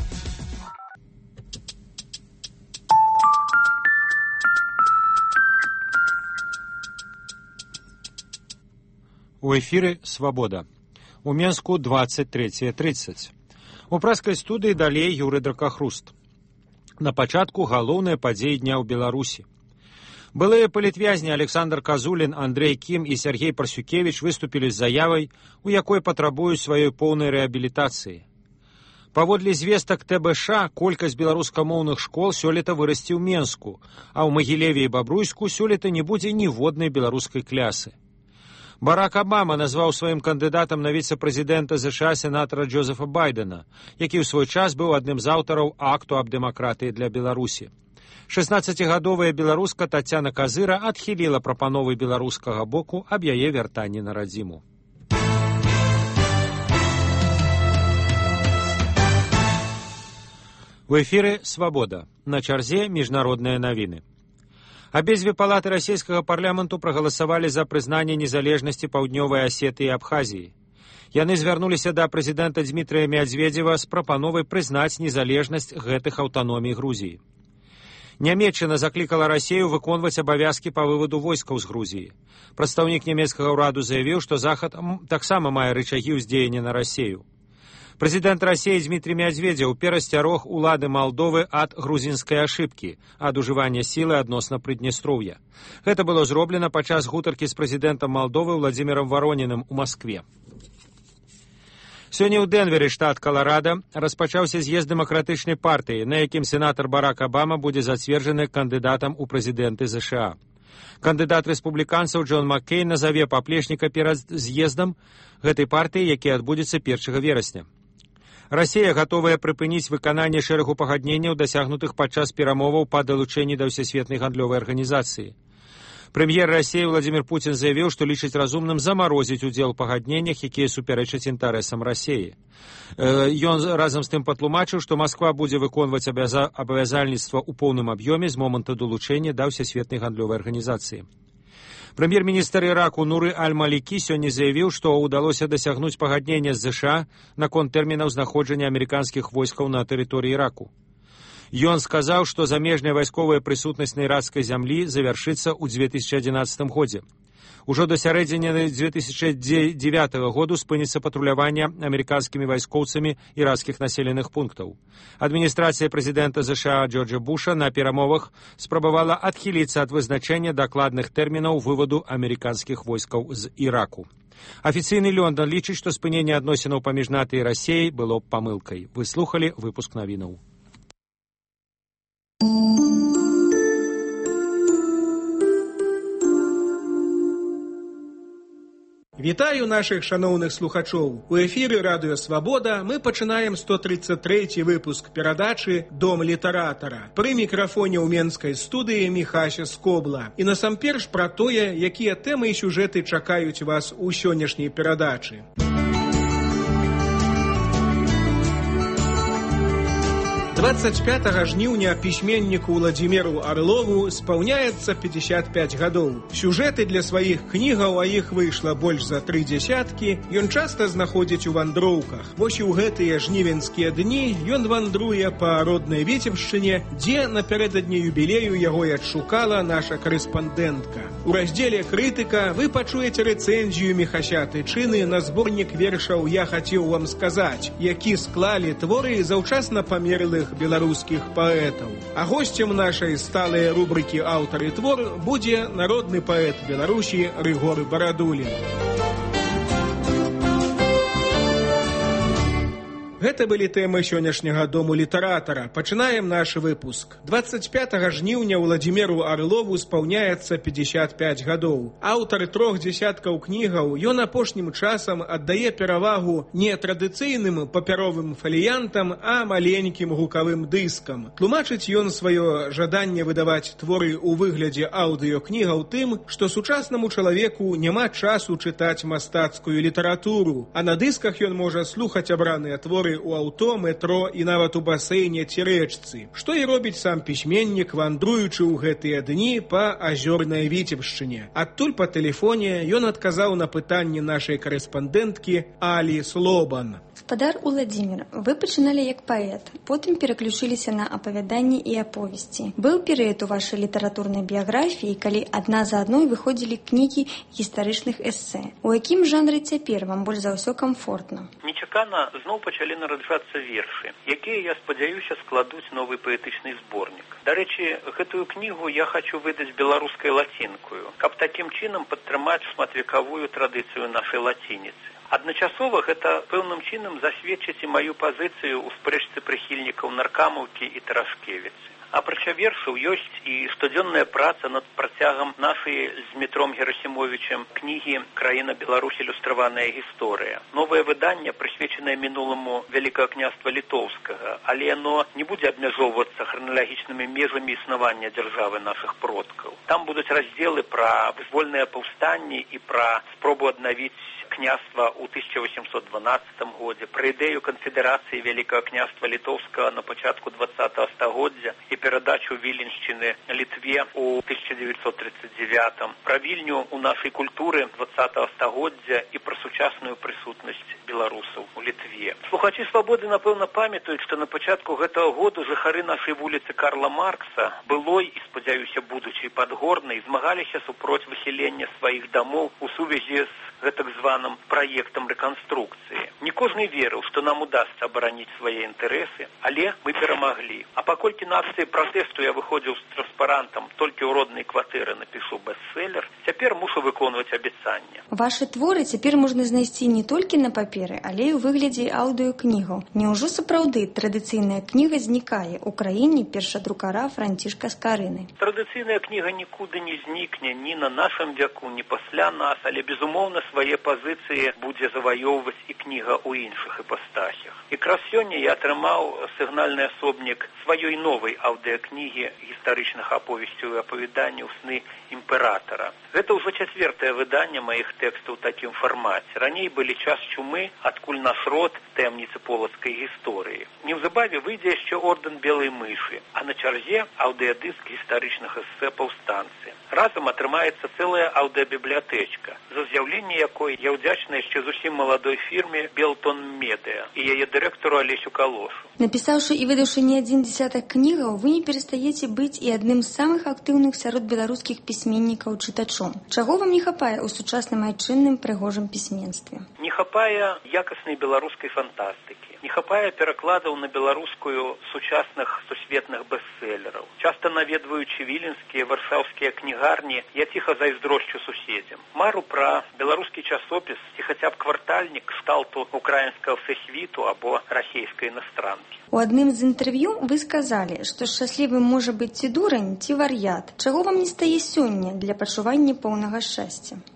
У эфіры «Свабода». У Менску двадцать третье тридцать. У праскай студыі далей Юрый Дракахруст. На пачатку галоўныя падзеі дня ў Беларусі. Былыя палітвязні Александр Казулін, Андрей Кім і Сергей Парсюкевич выступілі з заявай, у якой патрабуюць сваёй поўнай рэабілітацыі. Паводле звестак ТБШ, колькасць беларускамоўных школ сёлета вырасце ў Менску, а ў Магілеве і Бабруйску сёлета не будзе ніводнай беларускай клясы. Барак Абама назваў сваім кандыдатам на віцэ-прэзідэнта ЗША сенатара Джозефа Байдена, які ў свой час быў адным з аўтараў акту аб дэмакратыі для Беларусі. шаснаццацігадовая беларуска Тацяна Казыра адхіліла прапановы беларускага боку аб яе вяртанні на радзіму. У эфіры «Свабода». На чарзе міжнародныя навіны. Абедзве палаты расійскага парламенту прагаласавалі за прызнанне незалежнасці Паўднёвай Асетыі і Абхазіі. Яны звярнуліся да прэзідэнта Дзмітрыя Мядзведзева з прапановай прызнаць незалежнасць гэтых аўтаномій Грузіі. Нямецчына заклікала Расею выконваць абавязкі па вываду войскаў з Грузіі. Прадстаўнік нямецкага ўраду заявіў, што Захад таксама мае рычагі ўздзеяння на Расею. Прэзідэнт Расіі Дзмітрый Мядзведзеў перасцярог улады Малдовы ад грузінскай ашыбкі, ад ужывання сілы адносна Прыднестроўя. Гэта было зроблена падчас гутаркі з прэзідэнтам Малдовы Владзімірам Варонінам у Маскве. Сёння ў Дэнверы, штат Каларада, распачаўся з'езд дэмакратычнай партыі, на якім сенатар Барак Абама будзе зацверджаны кандыдатам у прэзідэнты ЗША. Кандыдат рэспубліканцаў Джон Маккейн назаве паплечніка перад з'ездам гэтай партыі, які адбудзецца першага верасня. Расія гатовая прыпыніць выкананне шэрагу пагадненняў, дасягнутых падчас перамоваў па далучэнні да ўсесветнай гандлёвай арганізацыі. Прэм'ер Расіі Владзімір Пуцін заявіў, што лічыць разумным замарозіць удзел у пагадненнях, якія супярэчаць інтарэсам Расіі. Ён разам з тым патлумачыў, што Масква будзе выконваць абавязальніцтва ў поўным аб'ёме з моманту далучэння да ўсесветнай гандлёвай арганізацыі. Прэм'ер-міністр Іраку Нуры Аль-Малікі сёння заявіў, што ўдалося дасягнуць пагаднення з ЗША наконт тэрмінаў знаходжання амерыканскіх войскаў на тэрыторыі Іраку. Ён сказаў, што замежная вайсковая прысутнасць на іракскай зямлі завяршыцца ў дзве тысячы адзінаццатым годзе. Ужо да сярэдзіны дзве тысячы дзевятага году спыніцца патруляванне амерыканскімі вайскоўцамі іракскіх населеных пунктаў. Адміністрацыя прэзідэнта ЗША Джорджа Буша на перамовах спрабавала адхіліцца ад вызначэння дакладных тэрмінаў вываду амерыканскіх войскаў з Іраку. Афіцыйны Лондон лічыць, што спыненне адносінаў паміж НАТО і Расіяй было памылкай. Вы слухалі выпуск навінаў. Вітаю нашых шаноўных слухачоў. У эфіры Радыё Свабода мы пачынаем сто тридцать трэці выпуск перадачы «Дом літаратара». Пры мікрафоне ў менскай студыі Міхася Скобла. І насамперш пра тое, якія тэмы і сюжэты чакаюць вас у сённяшняй перадачы. двадцать пятага жніўня пісьменніку Владзіміру Арлову спаўняецца пятьдесят пять гадоў. Сюжэты для сваіх кнігаў, а іх выйшла больш за тры дзясяткі, ён часта знаходзіць у вандроўках. Вось і ў гэтыя жнівеньскія дні ён вандруе па роднай Віцебшчыне, дзе напярэдадні юбілею яго і адшукала наша карэспандэнтка. У раздзеле «Крытыка» вы пачуеце рэцэнзію Міхася Тычыны на зборнік вершаў «Я хацеў вам сказаць», які склалі творы заўчасна памерлых беларускіх паэтаў. А госцем нашай сталай рубрыкі «Аўтар і твор» будзе народны паэт Беларусі Рыгор Барадулін. Гэта былі тэмы сённяшняга дому літаратара. Пачынаем наш выпуск. двадцать пятага жніўня Владзіміру Арлову спаўняецца пятьдесят пять гадоў. Аўтар трох дзесяткаў кнігаў, ён апошнім часам аддае перавагу не традыцыйным папяровым фаліянтам, а маленькім гукавым дыскам. Тлумачыць ён сваё жаданне выдаваць творы ў выглядзе аўдыёкнігаў тым, што сучаснаму чалавеку няма часу чытаць мастацкую літаратуру, а на дысках ён можа слухаць абраныя творы у аўто, метро і нават у басейне ці рэчцы. Што і робіць сам пісьменнік, вандруючы ў гэтыя дні па азёрнай Віцебшчыне. Адтуль па тэлефоне ён адказаў на пытанне нашай карэспандэнткі Алі Слобан. Спадар Уладзімір, вы пачыналі як паэт, потым пераключыліся на апавяданні і аповесці. Быў перыяд у вашай літаратурнай біяграфіі, калі адна за адной выходзілі кнігі гістарычных эсэ. У якім жанры цяпер вам больш за ўсё камфортна? Нечакана зноў пачалі нараджацца вершы, якія, я спадзяюся, складуць новы паэтычны зборнік. Дарэчы, гэтую кнігу я хачу выдаць беларускай лацінкаю, каб такім чынам падтрымаць шматвекавую традыцыю нашай лацініцы. Адначасова гэта пэўным чынам засведчыць і маю пазіцыю ў спрэчцы прыхільнікаў Наркамаўкі і Тарашкевіцы. Апрача вершаў ёсць і штодзённая праца над працягам нашай з Дмітром Герасімовічем кнігі «Краіна Беларусь. Ілюстраваная гісторыя». Новае выданне прысвечанае мінуламу Вялікага княства Літоўскага, але яно не будзе абмяжоўвацца храналагічнымі межамі існавання дзяржавы нашых продкаў. Там будуць раздзелы пра вызвольныя паўстанні і пра спробу аднавіць княства ў тысяча восемьсот дванаццатым годзе, пра ідэю канфедэрацыі Вялікага княства Літоўскага на пачатку двадцатага стагоддзя і перадачу Віленшчыны Літве ў тысяча дзевяцьсот тридцать девятым, пра Вільню ў нашай культуры двадцатага стагоддзя і пра сучасную прысутнасць беларусаў у Літве. Слухачы «Свабоды» напэўна памятаюць, што на пачатку гэтага году жыхары нашай вуліцы Карла Маркса, былой і, спадзяюся, будучай Падгорнай, змагаліся супроць высялення сваіх дамоў у сувязі з гэтак званым праектам рэканструкцыі. Не кожны верыў, што нам удасца абараніць свае інтарэсы, але мы перамаглі. А паколькі на акцыі пратэсту я выходзіў з транспарантам «Толькі ў роднай кватэры напішу бестселлер», цяпер мушу выконваць абяцанне. Вашы творы цяпер можна знайсці не толькі на паперы, але і ў выглядзе аўдыёкнігаў. Няўжо сапраўды традыцыйная кніга знікае ў краіне першадрукара Францішка Скарыны? Традыцыйная кніга нікуды не знікне ні на нашым вяку, ні пасля нас, але, безумоўна, свае пазіцыі будзе заваёўваць і кніга ў іншых іпастасях. Якраз сёння я атрымаў сігнальны асобнік сваёй новай аўдыёкнігі гістарычных аповесцяў і апавяданняў «Сны імператара». Гэта ўжо чацвёртае выданне маіх тэкстаў у такім фармаце. Раней былі «Час чумы», «Адкуль наш род», «Таямніцы полацкай гісторыі». Неўзабаве выйдзе яшчэ «Ордэн белай мышы», а на чарзе аўдыёдыск гістарычных эсэ «Паўстанцы». Разам атрымаецца цэлая аўдыёбібліятэчка, за з'яўленне якой я ўдзячна яшчэ зусім маладой фірме «Белтон Медыа» і яе дырэктару Алесю Калошу. Напісаўшы і выдаўшы не адзін дзесятак кнігаў, вы не перастаеце быць і адным з самых актыўных сярод беларускіх пісьменнікаў чытачом. Чаго вам не хапае ў сучасным айчынным прыгожым пісьменстве? Не хапае якаснай беларускай фантастыкі. Не хапае перакладаў на беларускую сучасных сусветных бестселераў. Часта наведваючы віленскія, варшаўскія кнігарні, я ціха зайздрошчу суседзям. Мару пра беларускі часопіс ці хаця б квартальнік кшталту украінскага всесвіту або расійскай іностранкі. У адным з інтэрв'ю вы сказалі, што шчаслівым можа быць ці дурань, ці вар'ят. Чаго вам не стае сёння для пачування поўнага шчасця?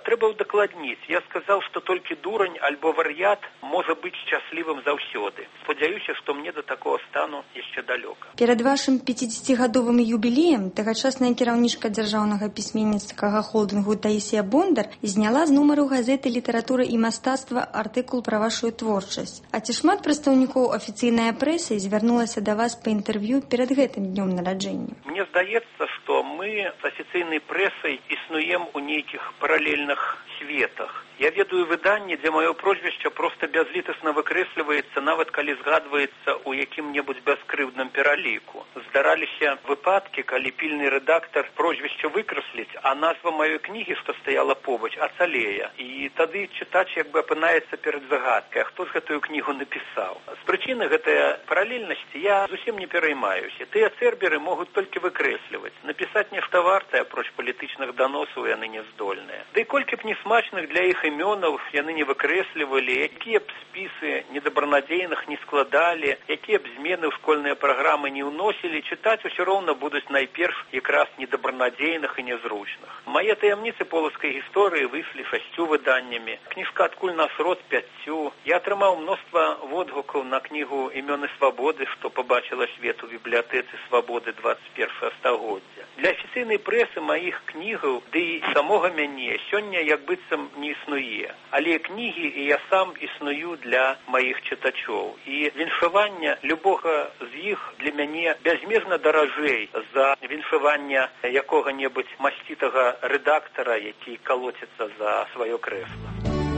Трэба ўдакладніць. Я сказаў, што толькі дурань альбо вар'ят можа быць шчаслівым заўсёды. Спадзяюся, што мне да такого стану яшчэ далёка. Перад вашым пяцідзесяцігадовым юбілеем тагачасная кіраўнічка дзяржаўнага пісьменніцкага холдынгу Таісія Бондар зняла з нумару газеты «Літаратура і мастацтва» артыкул пра вашу творчасць. А ці шмат прадстаўнікоў афіцыйнай прэсы звярнулася да вас па інтэрв'ю перад гэтым днём нараджэння? Мне здаецца, што мы з афіцыйнай прэсай існуем у нейкіх паралельных светах. Я ведаю выданне, дзе маё прозвішча проста бязлітасна выкрэсліваецца, нават калі згадваецца ў якім-небудзь бяскрыўдным пераліку. Здараліся выпадкі, калі пільны рэдактар прозвішча выкрасліць, а назва маёй кнігі, што стаяла побач, ацалее. І тады чытач як бы апынаецца перад загадкай, а хто з гэтую кнігу напісаў. З прычыны гэтай паралельнасці я зусім не пераймаюся. Тыя церберы могуць толькі выкрэсліваць. Напісаць нешта вартае, апроч палітычных даносаў яны не здольныя. Ды колькі б несмачных для іх імёнаў яны не выкрэслівалі, якія б спісы недабранадзейных не складалі, якія б змены ў школьныя праграмы не ўносілі, чытаць усё роўна будуць найперш якраз недабранадзейных і нязручных. Мае таямніцы полацкай гісторыі выйшлі шасцю выданнямі, кніжка «Адкуль нас род» пяццю. Я атрымаў мноства водгукаў на кнігу «Імёны свабоды», што пабачыла свет у бібліятэцы свабоды дваццаць першага стагоддзя. Для афіцыйнай прэсы маіх кнігаў, ды і самога мяне сёння як быццам не існуе. Але кнігі і я сам існую для маіх чытачоў. І віншаванне любога з іх для мяне бязмерна даражэй за віншаванне якога-небудзь масцітага рэдактара, які калоціцца за сваё крэсла.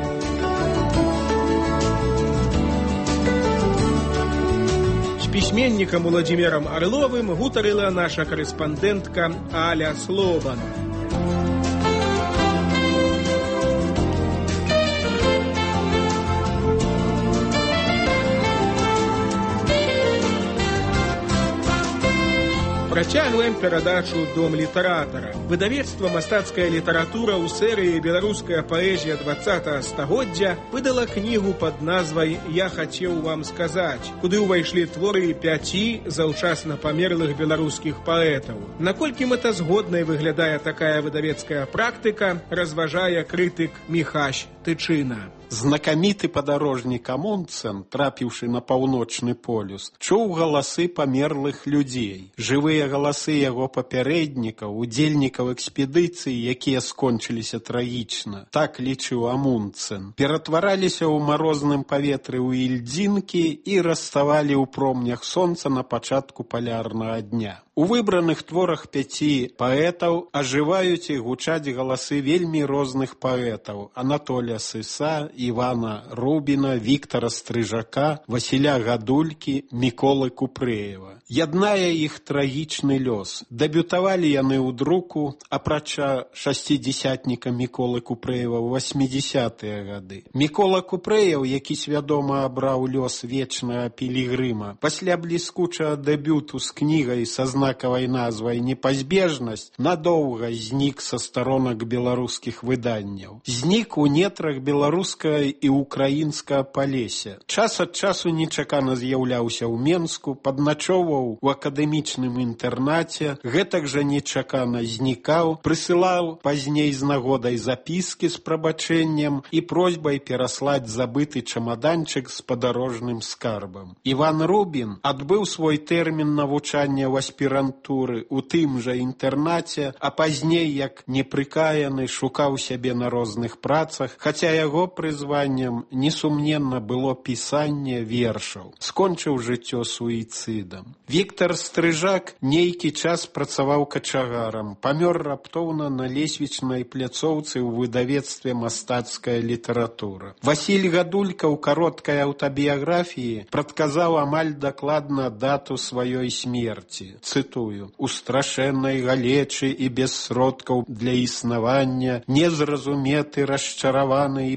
З пісьменнікам Уладзімірам Арловым гутарыла наша карэспандэнтка Аля Слобан. Працягваем перадачу «Дом літаратара». Выдавецтва «Мастацкая літаратура» ў серыі «Беларуская паэзія дваццатага стагоддзя» выдала кнігу пад назвай «Я хацеў вам сказаць», куды ўвайшлі творы пяці заўчасна памерлых беларускіх паэтаў. Наколькі мэтазгоднай выглядае такая выдавецкая практыка, разважае крытык Міхась Тычына. Знакаміты падарожнік Амундсен, трапіўшы на паўночны полюс, чуў галасы памерлых людзей. Жывыя галасы яго папярэднікаў, удзельнікаў экспедыцыі, якія скончыліся трагічна. Так лічыў Амундсен. Ператвараліся ў марозным паветры ў ільдзінкі і раставалі ў промнях сонца на пачатку палярнага дня. У выбраных творах пяці паэтаў ажываюць і гучаць галасы вельмі розных паэтаў: Анатолія Сыса, Івана Рубіна, Віктара Стрыжака, Васіля Гадулькі, Міколы Купрэева. Яднае іх трагічны лёс. Дэбютавалі яны ў друку, апрача шасцідзясятніка Міколы Купрэева ў васьмідзясятыя гады. Мікола Купрэев, які свядома абраў лёс вечнага пілігрыма, пасля бліскучага дэбюту з кнігай са знакавай назвай «Непазбежнасць» надоўга знік са старонак беларускіх выданняў. Знік у нетрах беларускага і украінскага палеся. Час ад часу нечакана з'яўляўся ў Менску, падначоўваў у акадэмічным інтэрнаце, гэтак жа нечакана знікаў, прысылаў пазней з нагодай запіскі з прабачэннем і просьбай пераслаць забыты чамаданчык з падарожным скарбам. Іван Рубін адбыў свой тэрмін навучання ў аспірантуры у тым жа інтэрнаце, а пазней, як непрыкаяны, шукаў сябе на розных працах, хаця яго прызваннем несумненна было пісанне вершаў. Скончыў жыццё суіцыдам. Віктар Стрыжак нейкі час працаваў качагарам, памёр раптоўна на лесвічнай пляцоўцы ў выдавецтве «Мастацкая літаратура». Васіль Гадулька ў кароткай аўтабіяграфіі прадказаў амаль дакладна дату сваёй смерці. Цытую: «У страшэннай галечы і без сродкаў для існавання, незразуметы, расчараваны і пакінуты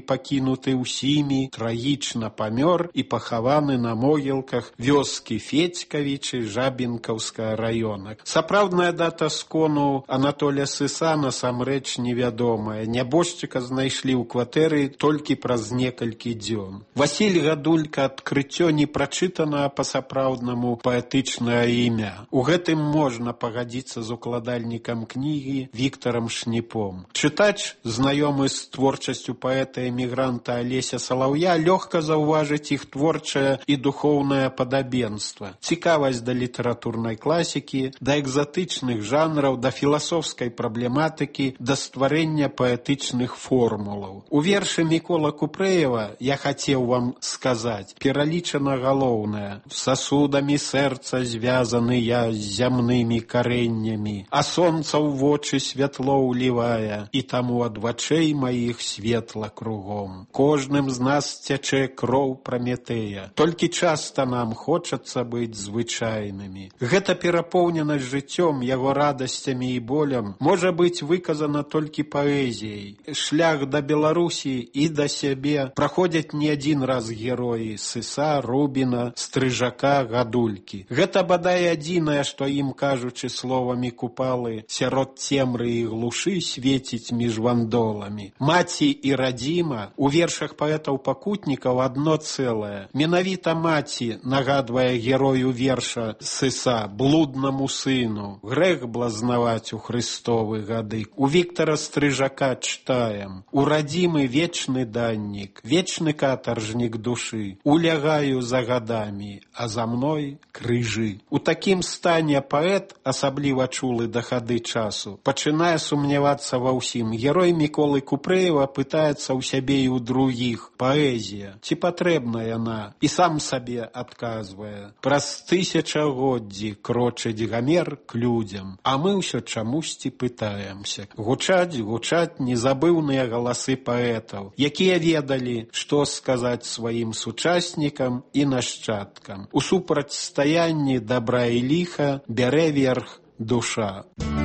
пакінуты ўсімі, трагічна памёр і пахаваны на могілках вёскі Федькавічы Жабінкаўскага раёна. Сапраўдная дата скону Анатолія Сыса насамрэч невядомая. Нябожчыка знайшлі ў кватэры толькі праз некалькі дзён. Васіль Гадулька адкрыццё не прачытана па-сапраўднаму паэтычнае імя. У гэтым можна пагадзіцца з укладальнікам кнігі Віктарам Шніпом. Чытач, знаёмы з творчасцю паэта-эмігранта Алеся Салаўя, лёгка заўважыць іх творчае і духоўнае падабенства. Цікавасць да літаратурнай класікі, да экзатычных жанраў, да філасофскай праблематыкі, да стварэння паэтычных формулаў. У вершы Мікола Купрэева «Я хацеў вам сказаць» пералічана галоўнае: «Сасудамі сэрца звязаны я з зямнымі карэннямі, а сонца ў вочы святло ўлівае, і таму ад вачэй маіх светла кругом. Кожным з нас цячэ кроў Праметэя, толькі часта нам хочацца быць звычайнымі». Гэта перапоўненасць жыццём, яго радасцямі і болем можа быць выказана толькі паэзіяй. Шлях да Беларусі і да сябе праходзяць не адзін раз героі Сыса, Рубіна, Стрыжака, Гадулькі. Гэта бадай адзінае, што ім, кажучы словамі Купалы, сярод цемры і глушы свеціць між вандоламі. Маці і радзіма у вершах паэтаў-пакутнікаў адно цэлае. Менавіта маці нагадвае герою верша Сыса, блуднаму сыну: «Грэх блазнаваць у Хрыстовы гады». У Віктара Стрыжака чытаем: «У радзімы вечны даннік, вечны катаржнік душы. Улягаю за гадамі, а за мной крыжы». У такім стане паэт, асабліва чулы да хады часу, пачынае сумнявацца ва ўсім. Герой Міколы Купрэева пытаецца ў сябе і ў другіх: паэзія, ці патрэбна яна? І сам сабе адказвае: праз тысячагоддзі крочыць Гамер к людзям, а мы ўсё чамусьці пытаемся. Гучаць, гучаць незабыўныя галасы паэтаў, якія ведалі, што сказаць сваім сучаснікам і нашчадкам. У супрацьстаянні дабра і ліха бярэ верх душа.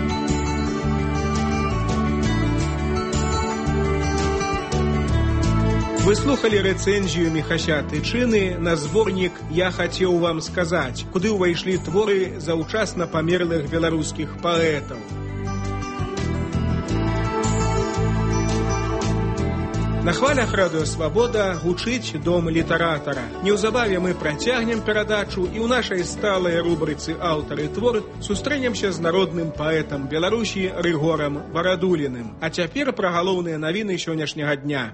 Вы слухали рэцэнзію Міхася Тычыны на зборнік «Я хацеў вам сказаць», куды ўвайшлі творы заўчасна памерлых беларускіх паэтаў. На хвалях радыё «Свабода» гучыць дом літаратара. Неўзабаве мы працягнем перадачу і ў нашай сталай рубрыцы «Аўтар і твор» сустрэнемся з народным паэтам Беларусі Рыгорам Барадуліным. А цяпер пра галоўныя навіны сённяшняга дня.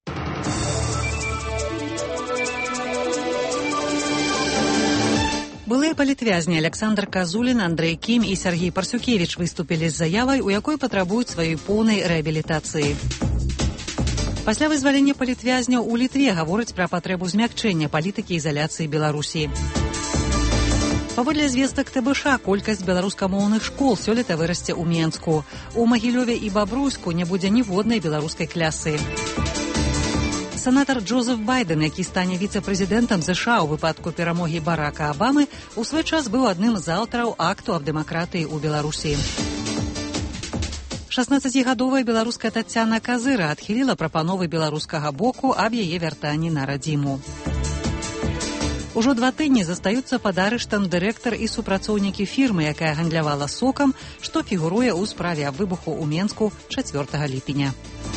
Былыя палітвязні Александр Казулін, Андрэй Кім і Сяргей Парсюкевіч выступілі з заявай, у якой патрабуюць сваёй поўнай рэабілітацыі. Пасля вызвалення палітвязняў у Літве гавораць пра патрэбу змякчэння палітыкі ізаляцыі Беларусі. Паводле звестак ТБШ, колькасць беларускамоўных школ сёлета вырасце ў Менску. У Магілёве і Бабруйску не будзе ніводнай беларускай клясы. Сенатар Джозеф Байден, які стане віцэ-прэзідэнтам ЗША ў выпадку перамогі Барака Абамы, у свой час быў адным з аўтараў акту аб дэмакратыі ў Беларусі. шаснаццацігадовая беларуская Таццяна Казыра адхіліла прапановы беларускага боку аб яе вяртанні на радзіму. Ужо два тыдні застаюцца пад арыштам дырэктар і супрацоўнікі фірмы, якая гандлявала сокам, што фігуруе ў справе аб выбуху ў Менску чацвёртага ліпеня.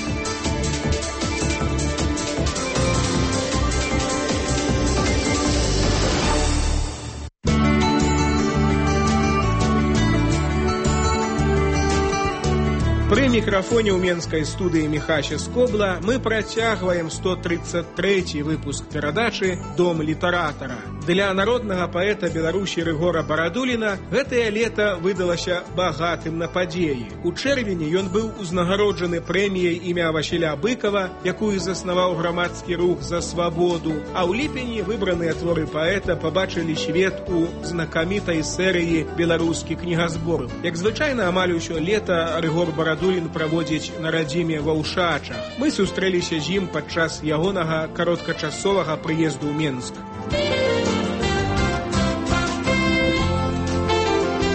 Пры мікрафоне ў менскай студыі Міхася Скобла мы працягваем сто тридцать трэці выпуск перадачы «Дом літаратара». Для народнага паэта Беларусі Рыгора Барадуліна гэтае лета выдалася багатым на падзеі. У чэрвені ён быў узнагароджаны прэміяй імя Васіля Быкова, якую заснаваў грамадскі рух за свабоду, а ў ліпені выбраныя творы паэта пабачылі свет у знакамітай серыі «Беларускі кнігазбор». Як звычайна, амаль усё лета Рыгор Барадулін праводзіць на радзіме ва Ўшачах. Мы сустрэліся з ім падчас ягонага кароткачасовага прыезду ў Менск.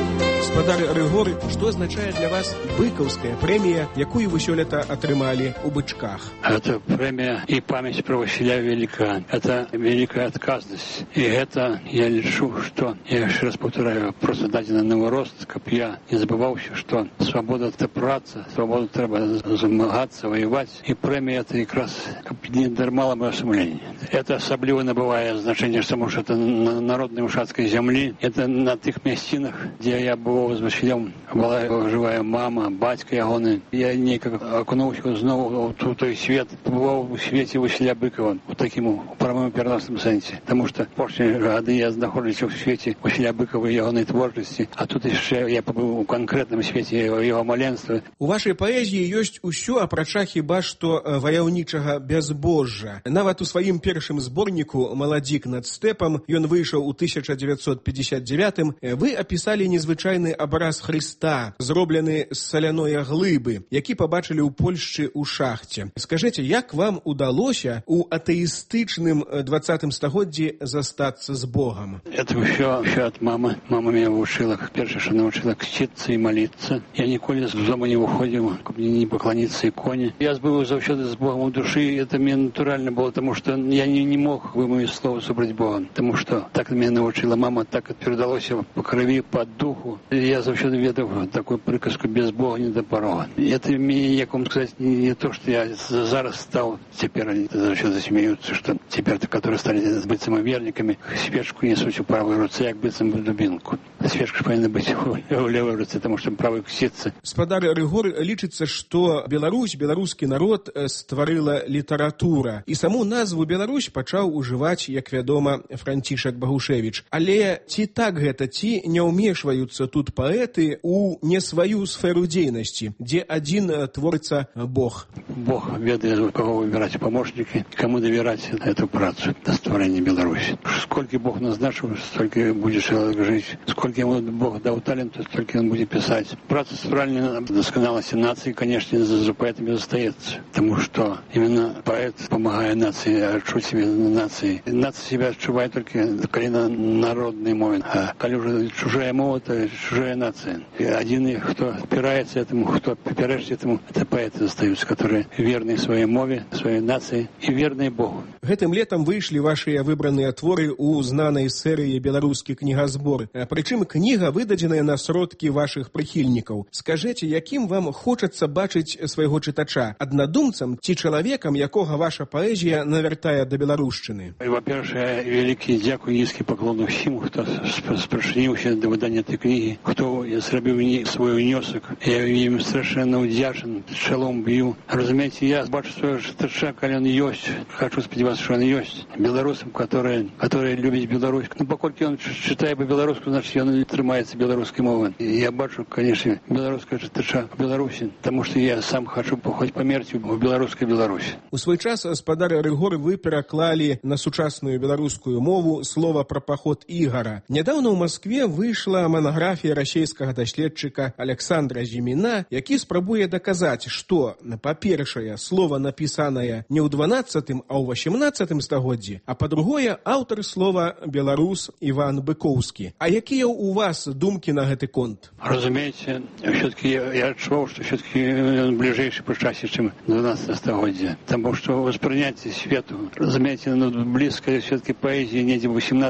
Гаспадар Рыгор, что означает для вас быкаўская премия, якую вы сёлета атрымали у бычках? Это премия и память про Василя Велика. Это великая отказность. И это, я лечу, что, я еще раз повторяю, просто дадено новый рост, каб я не забывался, что свобода — это праца, свобода — треба замагаться, воевать. И премия — это как раз, каб не дармало бы осумление. Это особливо набывает значение, потому что это на народной ушацкой земли, это на тех местинах, где я был с Василем, была живая мама, батька ягоны. Я некак окунувся знову в той свет, побывал у свете Василя Быкова, в таким у прямому переносном сенсе. Потому что в прошлые годы я знаходился в свете Василя Быкова и ягоной творчости, а тут еще я побыл у конкретном свете его, его маленства. У вашей поэзии есть усё, апрача хіба што ваяўнічага бязбожжа. Нават у сваім першым зборніку «Маладзік над стэпам», ён выйшаў у тысяча девятьсот пятьдесят девятым, вы опісалі незвычайны абраз Христа, зроблены з соляной глыбы, які пабачылі ў Польшчы ў шахце. Скажите, як вам удалося у атэістычным двадцатым стагоддзі застацца з Богом? Это все, все от мамы. Мама меня учила, первое, что научила креститься и молиться. Я николи из дома не выходил, каб мне не поклониться иконе. Я был завсёды с Богом в душе, и это мне натурально было, потому что я не, не мог вымовить слово «собрать Бога», потому что так меня научила мама, так это передалось по крови, по духу. И я завсёды ведал такую приказку «без Бога не до порога». И это мне, як вам сказать, не, не то, что я зараз стал, теперь они завсёды смеются, что теперь-то, которые стали быть самоверниками, свечку несут в правой руце, як быццам в дубинку. Свечка повинна быть в левой руце, потому что правой ксится. Гаспадар Рыгор, лічыцца, што Беларусь, беларускі народ стварыла літаратура. І саму назву Беларусь пачаў ужываць, як вядома, Францішак Багушевіч. Але ці так гэта, ці не ўмешваюцца тут паэты у не сваю сферу дзейнасці, дзе адзін творца Бог? Бог ведае, у кого выбирать помощники, кому доверять эту працу до стварэння Беларуси. Сколько Бог назначил, столько будет человек жить. Сколько ему Бог дал талента, столько он будет писать. Праца стваральная досконалости нации, конечно, за, за поэтами остается. Потому что именно поэт, помогая нации, отчуть себе нации. Нация себя отчувает только коли на народный мове. А коли уже чужая мова, то чужая нация. И один, кто опирается этому, кто опирается этому, это поэты остаются, которые верны своей мове, своей нации и верны Богу. Гэтым летом выйшлі вашыя выбраныя творы ў знанай серыі «Беларускі кнігазбор». Прычым кніга выдадзеная на сродкі вашых прыхільнікаў. Скажыце, якім вам хочацца бачыць свайго чытача? Аднадумцам ці чалавекам, якога ваша паэзія навяртае да беларушчыны? Во-первых, вялікі дзякуй, нізкі паклон усім, хто спрачыніўся да выдання этой кнігі, хто зрабіў свой унёсак. Я ім страшэнна ўдзячны, чалом б'ю. Разумееце, я бачу свайго чытача, калі ён ёсць. Хочу спадзявацца, што ён ёсць. Беларусам, которые, которые любяць Беларусь. Ну, паколькі ён чытае па-беларуску, значит, ён трымаецца беларускай мовы. Я бачу, конечно, беларускага чытача в Беларусі, потому что я сам хочу хоть памерці в беларускай Беларусі. У свой час, гаспадар Рыгор, вы пераклалі на сучасную беларускую мову слова пра паход Ігара. Нядаўна ў Маскве выйшла манаграфія расійскага даследчыка Александра Зіміна, які спрабуе даказаць, што, па-першае, слова напісанае не ў дванаццатым, а ў васемнаццатым стагоддзі, а па-другое, аўтар слова беларус Іван Быкоўскі. А якія у вас думкі на гэты конт? Разумееце, все-таки я, я адчуваў, што все-таки он ближайший по часе, чем дванадцатое стагоддзе. Потому что воспринятие свету, разумеете, ну, близко все-таки поэзии недзе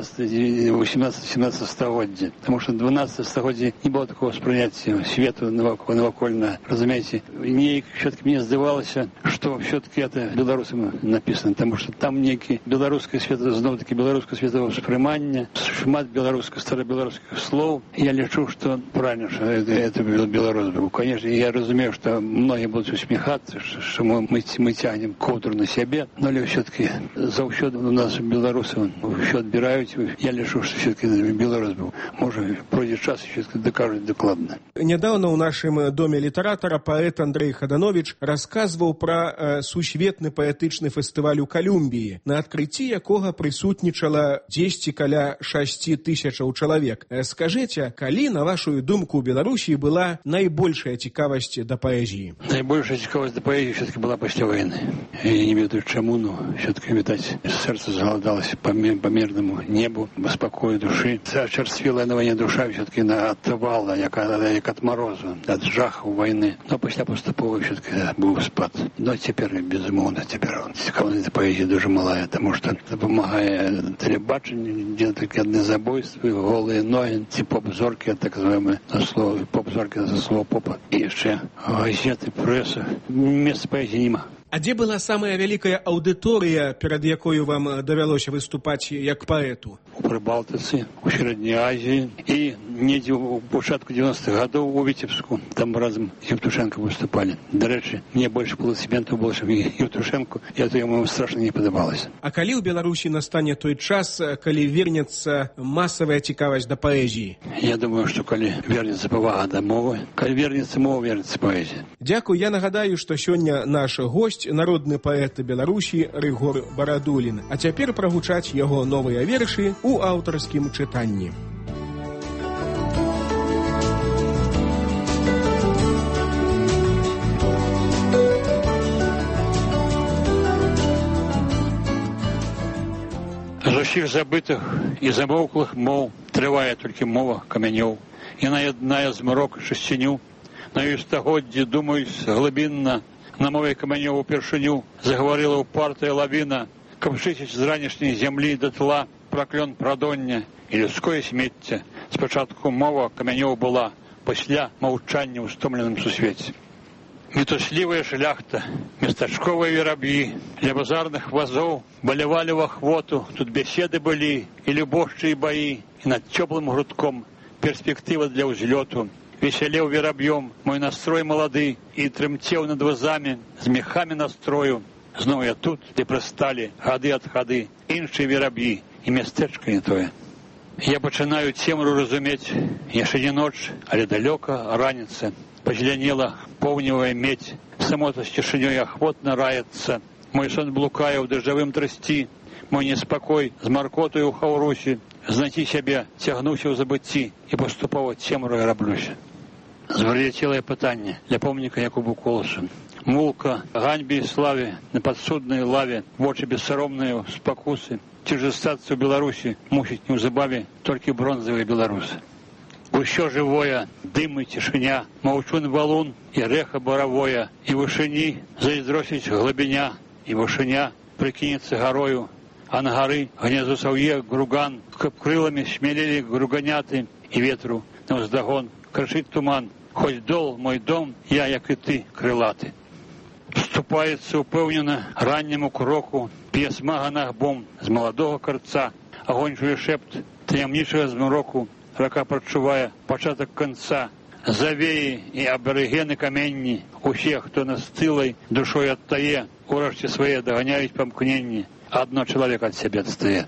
восемнадцатое-семнадцатое стагоддзе. Потому что дванадцатое стагоддзе не было такого воспринятия свету навокольно. Разумеете, мне все-таки мне здавалось, что все-таки это белорусам написано, потому что там некий белорусское свето, знову-таки белорусское световосприймання, шмат белорусских, старобелорусских слов. Я лечу, что правильно, что это, это белорус был. Конечно, я разумею, что многие будут усмехаться, что мы, мы, мы тянем ковдру на себе, но все-таки завсёды у нас белорусы все отбирают. Я лечу, что все-таки белорус был. Может, пройдет час, все-таки докажут докладно. Недавно у нашем доме литератора поэт Андрей Хаданович рассказывал про э, сусветны паэтычны фестываль у Колумбии, на открытии якога присутнічала дзесьці каля шасці тысячаў чалавек. З скажыце, калі, на вашу думку, у Беларусі была найбольшая цікавасць да паэзіі? Найбольшая цікавасць да паэзіі все-таки была пасля войны. Я не ведаю чаму, но все-таки, видать, сердце заголодалось по, по мирному небу, по спокою души. Очерствелая на войне душа все-таки оттывала, як, як от морозу, от жаху войны. Но після поступово все-таки був спад. Но теперь, безумовно, теперь цікавість до поэзии дуже малая, тому що допомагає телебачення, де такі одні забойства, голі ноги, ці поп-зорки, так звані, на слово, поп-зорки за слово попа. І ще газети, преса. Места поэзии нема. А дзе была самая вялікая аўдыторыя, перад якою вам давялося выступаць як паэту? У Прыбалтыцы, у Сярэдняй Азіі і недзе ў пачатку дзевяностых гадоў у Віцебску. Там разам з Евтушенко выступалі. Дарэчы, мне больш аплодысментаў было, чым Евтушенко, і это яму страшна не падабалася. А калі ў Беларусі настане той час, калі вернецца масавая цікавасць да паэзіі? Я думаю, што калі вернецца павага да мовы, калі вернецца мова, вернецца паэзія. Дзякуй, я нагадаю, што сёння наш госць народны паэт Беларусі Рыгор Барадулін. А цяпер прагучаць яго новыя вершы ў аўтарскім чытанні. З усіх забытых і замоўклых моў трывае толькі мова камянёў. Яна яднае змрок шасціню. На ёй стагоддзі думаюць глыбінна. На мове камянёў упершыню заговорила упартая лавина, каб чысціць з ранішняй зямлі да тла праклён прадоння і людское смецце. Спачатку мова камянёў была, пасля маўчання ў стомленым сусвеце. Мітуслівая шляхта, местачковыя вераб'і, ля базарных вазоў балявалі ў ахвоту, тут беседы былі і любошчы і баі, і над цёплым грудком перспектыва для ўзлёту. Весялеў вераб'ём мой настрой малады і трымцеў над вазамі з мехамі настрою. Зноў я тут, де прысталі гады ад хады, іншыя вераб'і і мястэчка не тое. Я пачынаю цемру разумець, яшчэ не ноч, але далёка раніца. Пазелянела поўневая медь, самота з цішынёй ахвотна раецца. Мой сон блукае ў дажджавым трасці, мой неспакой з маркотаю ў хаўрусе. Знайти сябе цягнуўся ў забыцці і паступова цемру раблюся. Звар'яцелае пытанне для помніка Якубу Коласу. Мулка, ганьбе і славе, на падсуднай лаве, вочы бессаромныя спакусы. Ці ж застацца ў Беларусі мусіць неўзабаве толькі бронзавыя беларусы. Усё жывое, дым і цішыня, маўчун валун і рэха баравое, і вышыні зайздросіць глыбіня, і вышыня прыкінецца гарою, а на гары гнезду саўе груган, каб крыламі смялелі груганяты і ветру на ўздагон крычыць туман. Хоць дол мой дом, я, як і ты, крылаты. Ступаецца упэўнена ранняму кроку, п'е смага нагбом з маладога карца, агонь чуе шэпт таямнічага змроку, рака прачувае пачатак канца. Завеі і абарыгены каменні, усе, хто настылай душой адтае, урэшце свае даганяюць памкненні. Адно чалавек ад сябе адстае.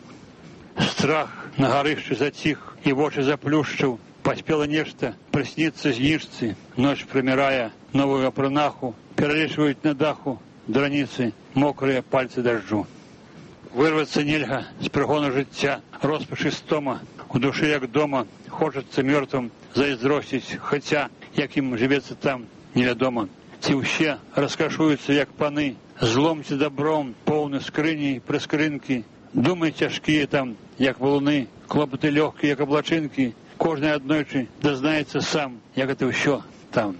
Страх на гарышчы заціх і вочы заплюшчыў. Паспела нешта прысніцца знішцы. Ноч прымірае новую апрынаху. Пералічваюць на даху драніцы мокрыя пальцы дажджу. Вырвацца нельга з прыгону жыцця. Роспачы стома. У душы як дома. Хочацца мёртвым зайздросціць. Хаця, як ім жывецца там, невядома. Ці ўсе раскашуюцца як паны. Злом ці добром, поўны скрыні, прыскрынкі. Думы цяжкія там, як валуны. Клопаты лёгкія, як аблачынкі. Кожны аднойчы дазнаецца сам, як гэта ўсё там.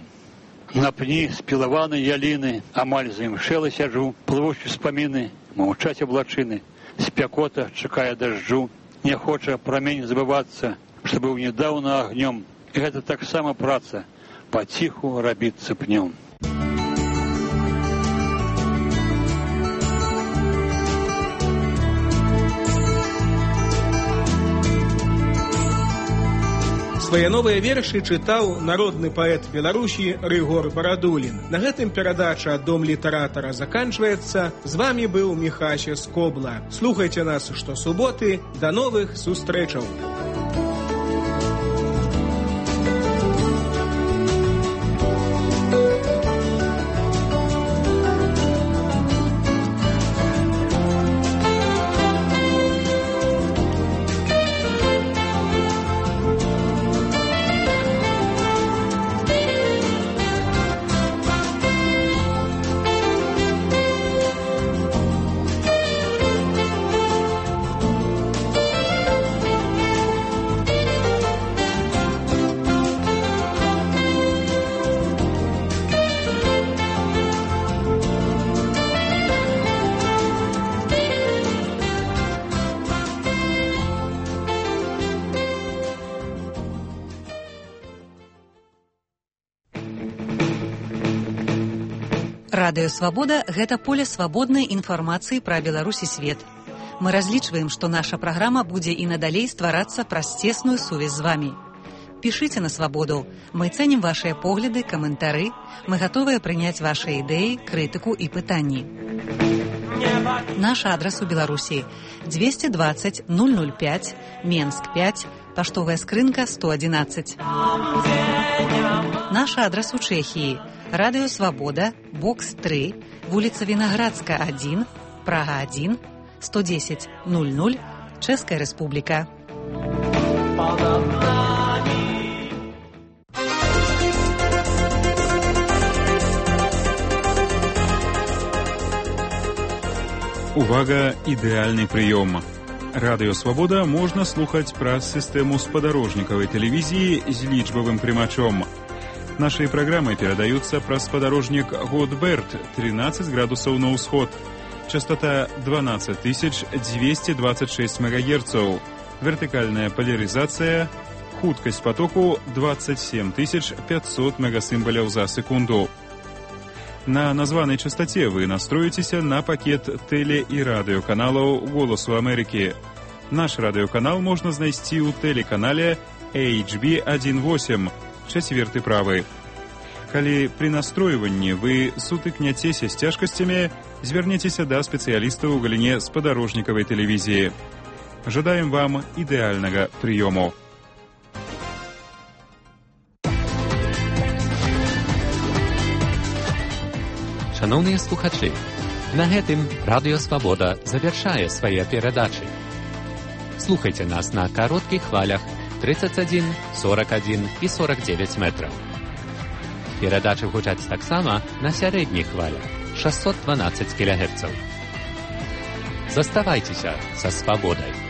На пні спілаваны яліны, амаль заімшэла сяджу, плывучы спаміны, маўчаць аблачыны. Спякота чакае дажджу, не хоча прамень забывацца, што быў нядаўна агнём. І гэта таксама праца, паціху рабіцца пнём. Свае новыя вершы чытаў народны паэт Беларусі Рыгор Барадулін. На гэтым перадача «Дом літаратара» заканчваецца. З вамі быў Міхася Скобла. Слухайце нас штосуботы. Да новых сустрэчаў! Радыё Свабода – гэта поле свабоднай інфармацыі пра Беларусь і свет. Мы разлічваем, што наша праграма будзе і надалей стварацца праз цесную сувязь з вамі. Пішыце на Свабоду. Мы цэнім вашыя погляды, каментары. Мы гатовыя прыняць вашыя ідэі, крытыку і пытанні. Наш адрас у Беларусі – двести двадцать ноль ноль пять, Менск пять, паштовая скрынка сто одиннадцать. Наш адрас у Чэхіі – Радыё Свабода, бокс три, вуліца Вінаградска один, Прага один, сто десять ноль ноль, Чэшская Рэспубліка. Увага, ідэальны прыём. Радыё Свабода можна слухаць праз сістэму спадарожнікавай тэлевізіі з лічбавым прымачом. Наши программы передаются праз спадарожник Годберт, тринадцать градусов на усход. Частота двенадцать тысяч двести двадцать шесть мегагерцов. Вертикальная поляризация. Хуткость потоку двадцать семь тысяч пятьсот мегасимволов за секунду. На названной частоте вы настроитесь на пакет теле- и радиоканалов «Голосу Америки». Наш радиоканал можно знайсці ў телеканале эйч би один восемь. Чацверты правы. Калі пры настройванні вы сутыкняцеся з цяжкасцямі, звярніцеся да спецыялістаў у галіне спадарожнікавай тэлевізіі. Жадаем вам ідэальнага прыёму. Шановныя слухачы, на гэтым Радыё Свабода завяршае свае перадачы. Слухайце нас на кароткіх хвалях тридцать один, сорок один и сорок девять метров. Перадачы гучаць таксама на сярэдніх хвалях шестьсот двенадцать килогерцев. Заставайцеся са свабодай.